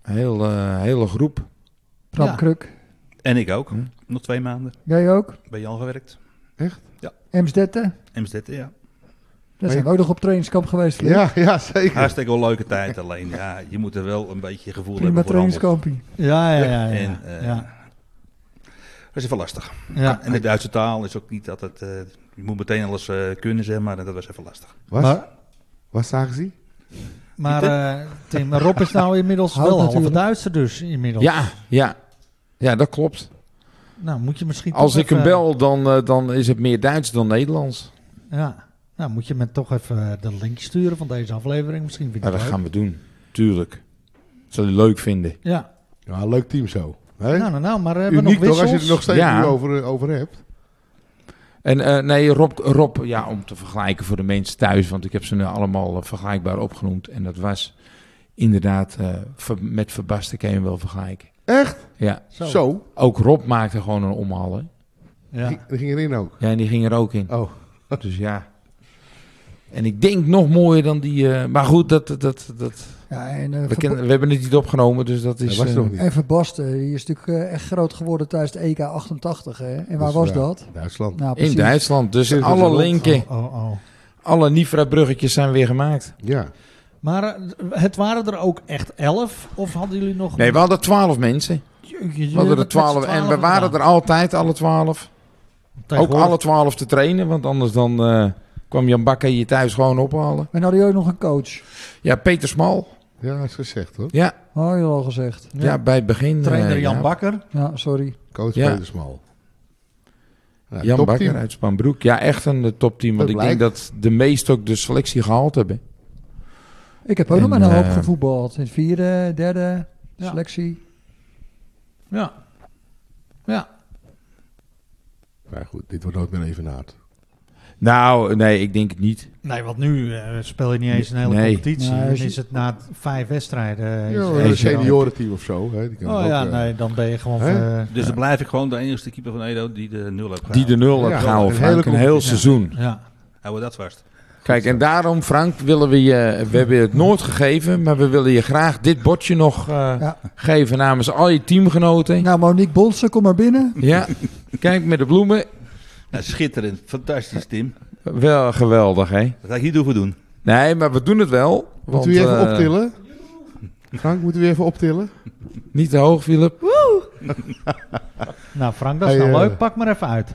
Hele groep. Bram Ja. Kruk. En ik ook. Hm. Nog 2 maanden Jij ook? bij Jan gewerkt. Emsdetten. Emstetten, ja. Daar zijn we ook nog op trainingskamp geweest. Flip. Ja, zeker. Hartstikke wel leuke tijd. Alleen, ja, je moet er wel een beetje gevoel Prima hebben voor handel. trainingskampie. Ja. En, ja. dat is even lastig. Ja. En de Duitse taal is ook niet dat het... je moet meteen alles kunnen, zeg maar. En dat was even lastig. Wat zagen ze? Maar Tim, Rob is nou inmiddels Hout wel halve natuurlijk. Duitser dus inmiddels. Ja, dat klopt. Nou, moet je misschien Als toch ik hem even- bel, dan is het meer Duits dan Nederlands. Ja. Nou, moet je me toch even de link sturen van deze aflevering. Misschien vind je Maar dat het leuk. gaan we doen. Tuurlijk. Dat zal je leuk vinden. Ja. Ja, een leuk team zo. Hè? Nou, maar hebben we nog Uniek toch, als je wissels? het nog steeds Ja. nu over hebt. En nee, Rob, ja, om te vergelijken voor de mensen thuis, want ik heb ze nu allemaal vergelijkbaar opgenoemd. En dat was inderdaad met Verbasten kan je hem wel vergelijken. Echt? Ja, Zo? ook Rob maakte gewoon een omhaal, hè. Ja. Die ging erin ook. Ja, en die ging er ook in. Oh. Dus ja. En ik denk nog mooier dan die... maar goed, Ja, en, we hebben het niet opgenomen, dus dat is... Dat was nog niet. En Verbasten, die is natuurlijk echt groot geworden tijdens de EK 88. Hè? En waar Dus, was ja, dat? Duitsland. Nou, in precies. Duitsland. Dus Circus alle rond. linken, Oh. alle Nifra-bruggetjes zijn weer gemaakt. Ja. Maar het waren er ook echt 11? Of hadden jullie nog... Nee, we hadden 12 mensen. We hadden er 12 en we waren er altijd alle 12. Ook alle 12 te trainen, want anders dan kwam Jan Bakker je thuis gewoon ophalen. En hadden jullie ook nog een coach? Ja, Peter Smal. Ja, dat is gezegd hoor. Ja, Oh, je al gezegd. ja. bij het begin. Trainer Jan ja. Bakker. Ja, sorry. Coach Ja. Peter Smal. Ja, Jan topteam. Bakker uit Spanbroek. Ja, echt een topteam. Want Dat ik denk dat de meesten ook de selectie gehaald hebben. Ik heb ook En, nog met een hoop gevoetbald. In de 4e, 3e Ja. selectie. Ja. Maar goed, dit wordt nooit meer evenaard. Nou, nee, ik denk het niet. Nee, want nu speel je niet eens een hele Nee. competitie. Nee, Dan als je- is het na 5 wedstrijden. is Ja, het- een seniorenteam of zo. Hè, die kan Oh ook, ja, nee, dan ben je gewoon... Hè? Dus dan blijf ik gewoon de enige keeper van Edo die de 0 heeft gehaald. Die de 0 Ja, heeft gehaald, een Frank. hele Een heel competitie. seizoen. Ja. Houden we dat vast. Kijk, en daarom, Frank, willen we je... We hebben het nooit gegeven, maar we willen je graag dit bordje nog geven namens al je teamgenoten. Nou, Monique Bonsen, kom maar binnen. Ja, kijk, met de bloemen. Nou, schitterend. Fantastisch, Tim. Wel geweldig, hè? Dat ga ik hier voor doen. Nee, maar we doen het wel. Want, Moeten we even optillen? Frank, moeten we even optillen? Niet te hoog, Philip. Nou Frank, dat is Hey, nou leuk. Pak maar even uit.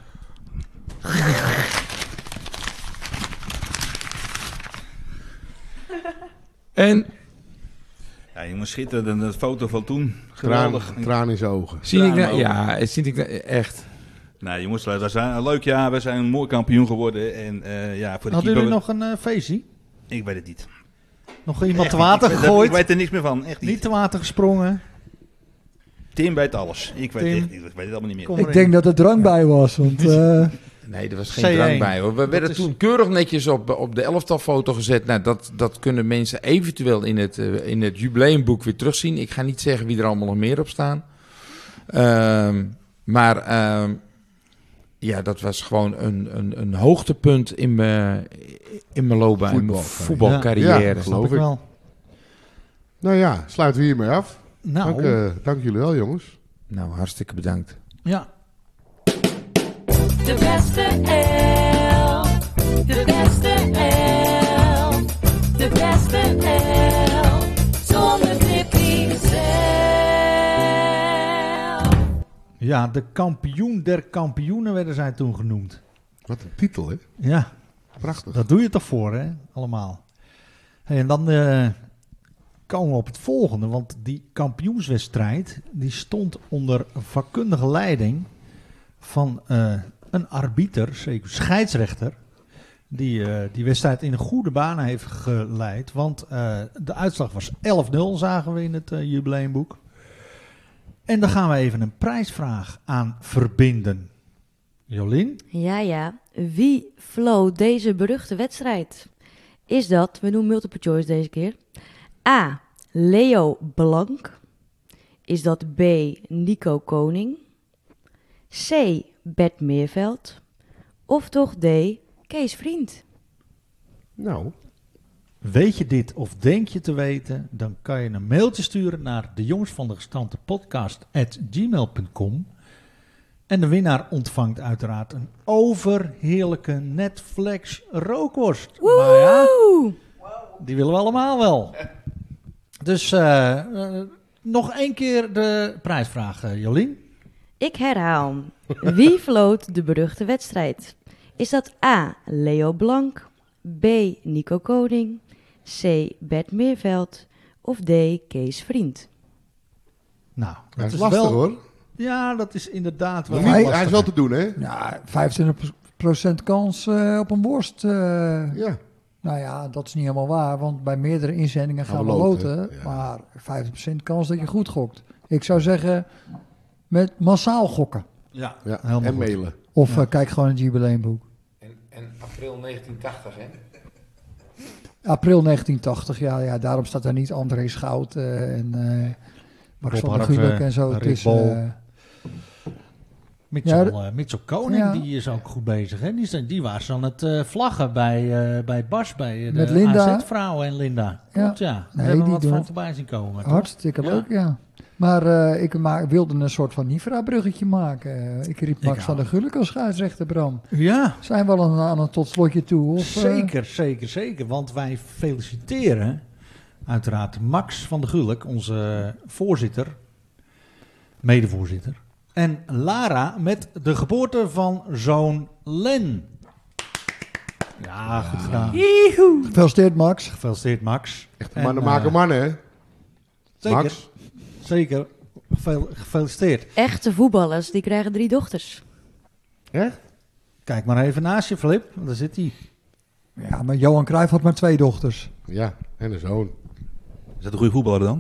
En, Ja, jongens, schitterend. Een foto van toen. Geweldig. Traan in zijn ogen. zie ik Tranen dat? ook. Ja, zie ik dat echt. Nou jongens, we zijn een leuk jaar. We zijn een mooi kampioen geworden. En ja, voor de Hadden jullie keeper... nog een feestje? Ik weet het niet. Nog iemand Echt te niet. water Ik gegooid? weet er niks meer van. Echt niet. Niet te water gesprongen? Tim weet alles. Ik weet, Tim. echt niet. Ik weet het allemaal niet meer. Kom Ik erin. denk dat er drank bij was. Want Nee, er was geen C1. drank bij, hoor. We werden is- toen keurig netjes op de elftalfoto gezet. Nou, dat kunnen mensen eventueel in het jubileumboek weer terugzien. Ik ga niet zeggen wie er allemaal nog meer op staan. Maar ja, dat was gewoon een hoogtepunt in mijn loopbaan, in mijn voetbalcarrière. Ja, Snap geloof ik ik. wel. Nou ja, sluiten we hiermee af. Nou, Dank jullie wel, jongens. Nou, hartstikke bedankt. ja. De beste elf. De beste elf. De beste elf. Zonder Tippy zelf. Ja, de kampioen der kampioenen werden zij toen genoemd. Wat een titel, hè? Ja, Prachtig. dat doe je toch voor, hè? Allemaal. Hey, en dan komen we op het volgende. Want die kampioenswedstrijd die stond onder vakkundige leiding van een arbiter, zeker scheidsrechter. Die wedstrijd in een goede baan heeft geleid. Want de uitslag was 11-0, zagen we in het jubileumboek. En dan gaan we even een prijsvraag aan verbinden. Jolien? Ja. Wie floot deze beruchte wedstrijd? Is dat, we doen multiple choice deze keer, A. Leo Blank? Is dat B. Nico Koning? C. Bert Meerveld? Of toch D. Kees Vriend? Nou, Weet je dit of denk je te weten, dan kan je een mailtje sturen naar de jongens van de gestampte podcast@gmail.com. En de winnaar ontvangt uiteraard een overheerlijke Netflix rookworst. Maar ja, Woe! die willen we allemaal wel. Dus nog één keer de prijsvraag, Jolien. Ik herhaal. Wie floot de beruchte wedstrijd? Is dat A. Leo Blank? B. Nico Koning? C. Bert Meerveld? Of D. Kees Vriend? Nou, dat is lastig hoor. Ja, dat is inderdaad wel Maar hij lastig. is wel te doen, hè? ja, 25% kans op een worst. Ja. Nou ja, dat is niet helemaal waar. Want bij meerdere inzendingen gaan we loten, loten. ja. Maar 50% kans dat je goed gokt. Ik zou zeggen Met massaal gokken. Ja, Ja, helemaal en goed. mailen. Of kijk gewoon het jubileumboek. En april 1980, hè? April 1980, ja, daarom staat daar niet André Schout en Max Rob van der Harve, Gulik en zo. Rick Het is, Bol. Mitchell Koning, Ja. die is ook goed bezig. Hè? Die was aan het vlaggen bij Bas, bij de Met Linda. AZ-vrouwen en Linda. Ja. Klopt, ja. Daar Nee, hebben we die wat doen van het voorbij zien komen. toch? hartstikke Ja. leuk, ja. Maar ik wilde een soort van Nifra-bruggetje maken. Ik riep Max van der Gulik als scheidsrechter, Bram. Ja, Zijn we al aan een tot slotje toe? Of, zeker. Want wij feliciteren uiteraard Max van der Gulik, onze voorzitter, medevoorzitter. En Lara met de geboorte van zoon Len. Ja, goed gedaan. Gefeliciteerd, Max. Gefeliciteerd, Max. Echt En, mannen maken mannen, hè? Zeker, Max? zeker. Gefeliciteerd. Echte voetballers, die krijgen 3 dochters. Echt? Kijk maar even naast je, Flip. Daar zit hij. Ja, maar Johan Cruijff had maar 2 dochters. Ja, en een zoon. Is dat een goede voetballer dan?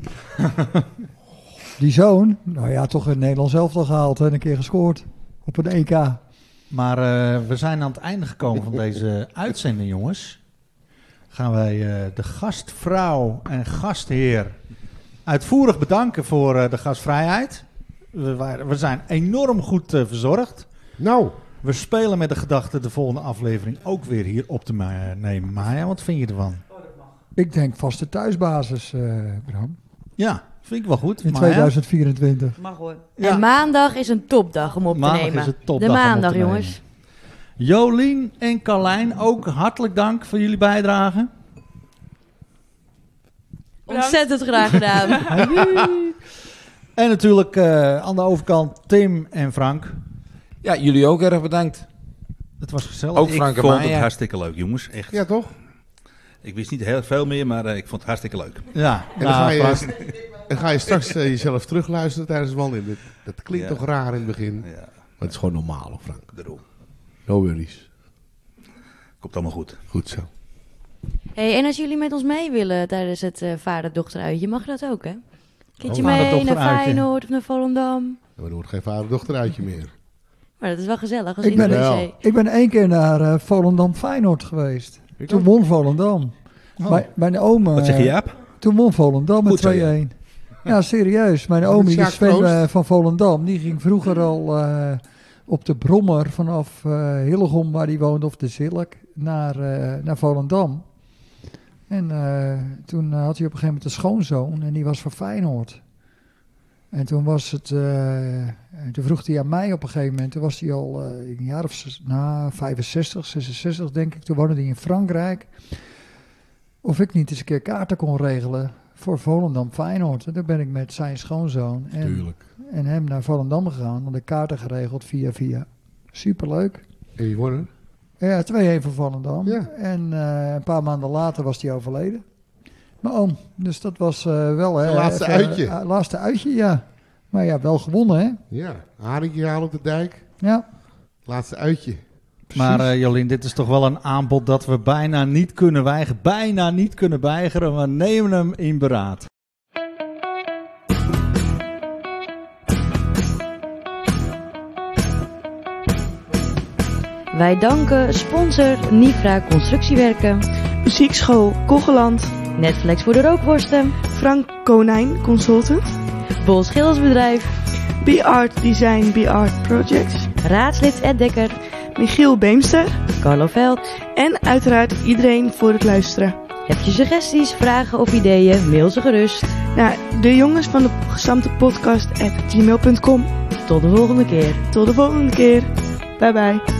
Die zoon, nou ja, toch in Nederland zelf al gehaald en een keer gescoord. Op een EK. Maar we zijn aan het einde gekomen van deze uitzending, jongens. Gaan wij de gastvrouw en gastheer uitvoerig bedanken voor de gastvrijheid. We zijn enorm goed verzorgd. Nou, We spelen met de gedachte de volgende aflevering ook weer hier op te nemen. Maya, wat vind je ervan? Ik denk vaste thuisbasis, Bram. Ja, vind ik wel goed. In Maya? 2024. Mag hoor. Ja. En maandag is een topdag om op te Maandag nemen. is een topdag de om op maandag, te nemen. jongens. Jolien en Carlijn, ook hartelijk dank voor jullie bijdrage. Ontzettend graag gedaan. En natuurlijk aan de overkant Tim en Frank. Ja, jullie ook erg bedankt. Het was gezellig. Ook Ik Frank en vond het Maya. hartstikke leuk, jongens. Echt. ja toch? Ik wist niet heel veel meer, maar ik vond het hartstikke leuk. Ja, En dan, nou, ga Frank, je, dan ga je straks jezelf terugluisteren tijdens de wandeling. Dat klinkt Ja. toch raar in het begin. Ja, Maar het is gewoon normaal, hoor, Frank. daarom. No worries. Komt allemaal goed. Goed zo. Hey, en als jullie met ons mee willen tijdens het vader-dochteruitje, mag dat ook, hè? Kindje Oh, mee naar vader-dochteruitje. Feyenoord of naar Volendam. Maar er wordt geen vader-dochteruitje meer. Maar dat is wel gezellig als Ik ben, Indonesië. ik ben 1 keer naar Volendam Feyenoord geweest. Ik Toen ook. won Volendam. Mijn oom... Wat zeg je, Jaap? Toen won Volendam met Goed zo, 2-1. Ja, serieus. Mijn oom, die Sjaak is fan Troost. van Volendam. Die ging vroeger al op de Brommer vanaf Hillegom, waar hij woonde, of de Zilk, naar Volendam. En toen had hij op een gegeven moment een schoonzoon en die was van Feyenoord. En toen was het, toen vroeg hij aan mij op een gegeven moment, toen was hij al een jaar of 65, 66 denk ik. Toen woonde hij in Frankrijk. Of ik niet eens een keer kaarten kon regelen voor Volendam Feyenoord. En toen ben ik met zijn schoonzoon Tuurlijk. en hem naar Volendam gegaan. En de kaarten geregeld via. Superleuk. En wie won er? Ja, 2-1 voor Volendam. Ja. En een paar maanden later was hij overleden. Mijn oom. Dus dat was wel... Zijn laatste uitje. Laatste uitje, ja. Maar ja, wel gewonnen, hè? Ja, haringje halen op de dijk. Ja. Laatste uitje. maar Jolien, dit is toch wel een aanbod dat we bijna niet kunnen weigeren. Bijna niet kunnen weigeren. We nemen hem in beraad. Wij danken sponsor Nifra Constructiewerken, Muziekschool Kogeland, Netflix voor de rookworsten, Frank Konijn Consultant, Bol Schildersbedrijf, B-Art Design B-Art Projects, raadslid Ed Dekker, Michiel Beemster Carlo Veld. en uiteraard iedereen voor het luisteren. Heb je suggesties, vragen of ideeën, mail ze gerust. Naar de jongens van de gesamte podcast @gmail.com. Tot de volgende keer. Tot de volgende keer. Bye bye.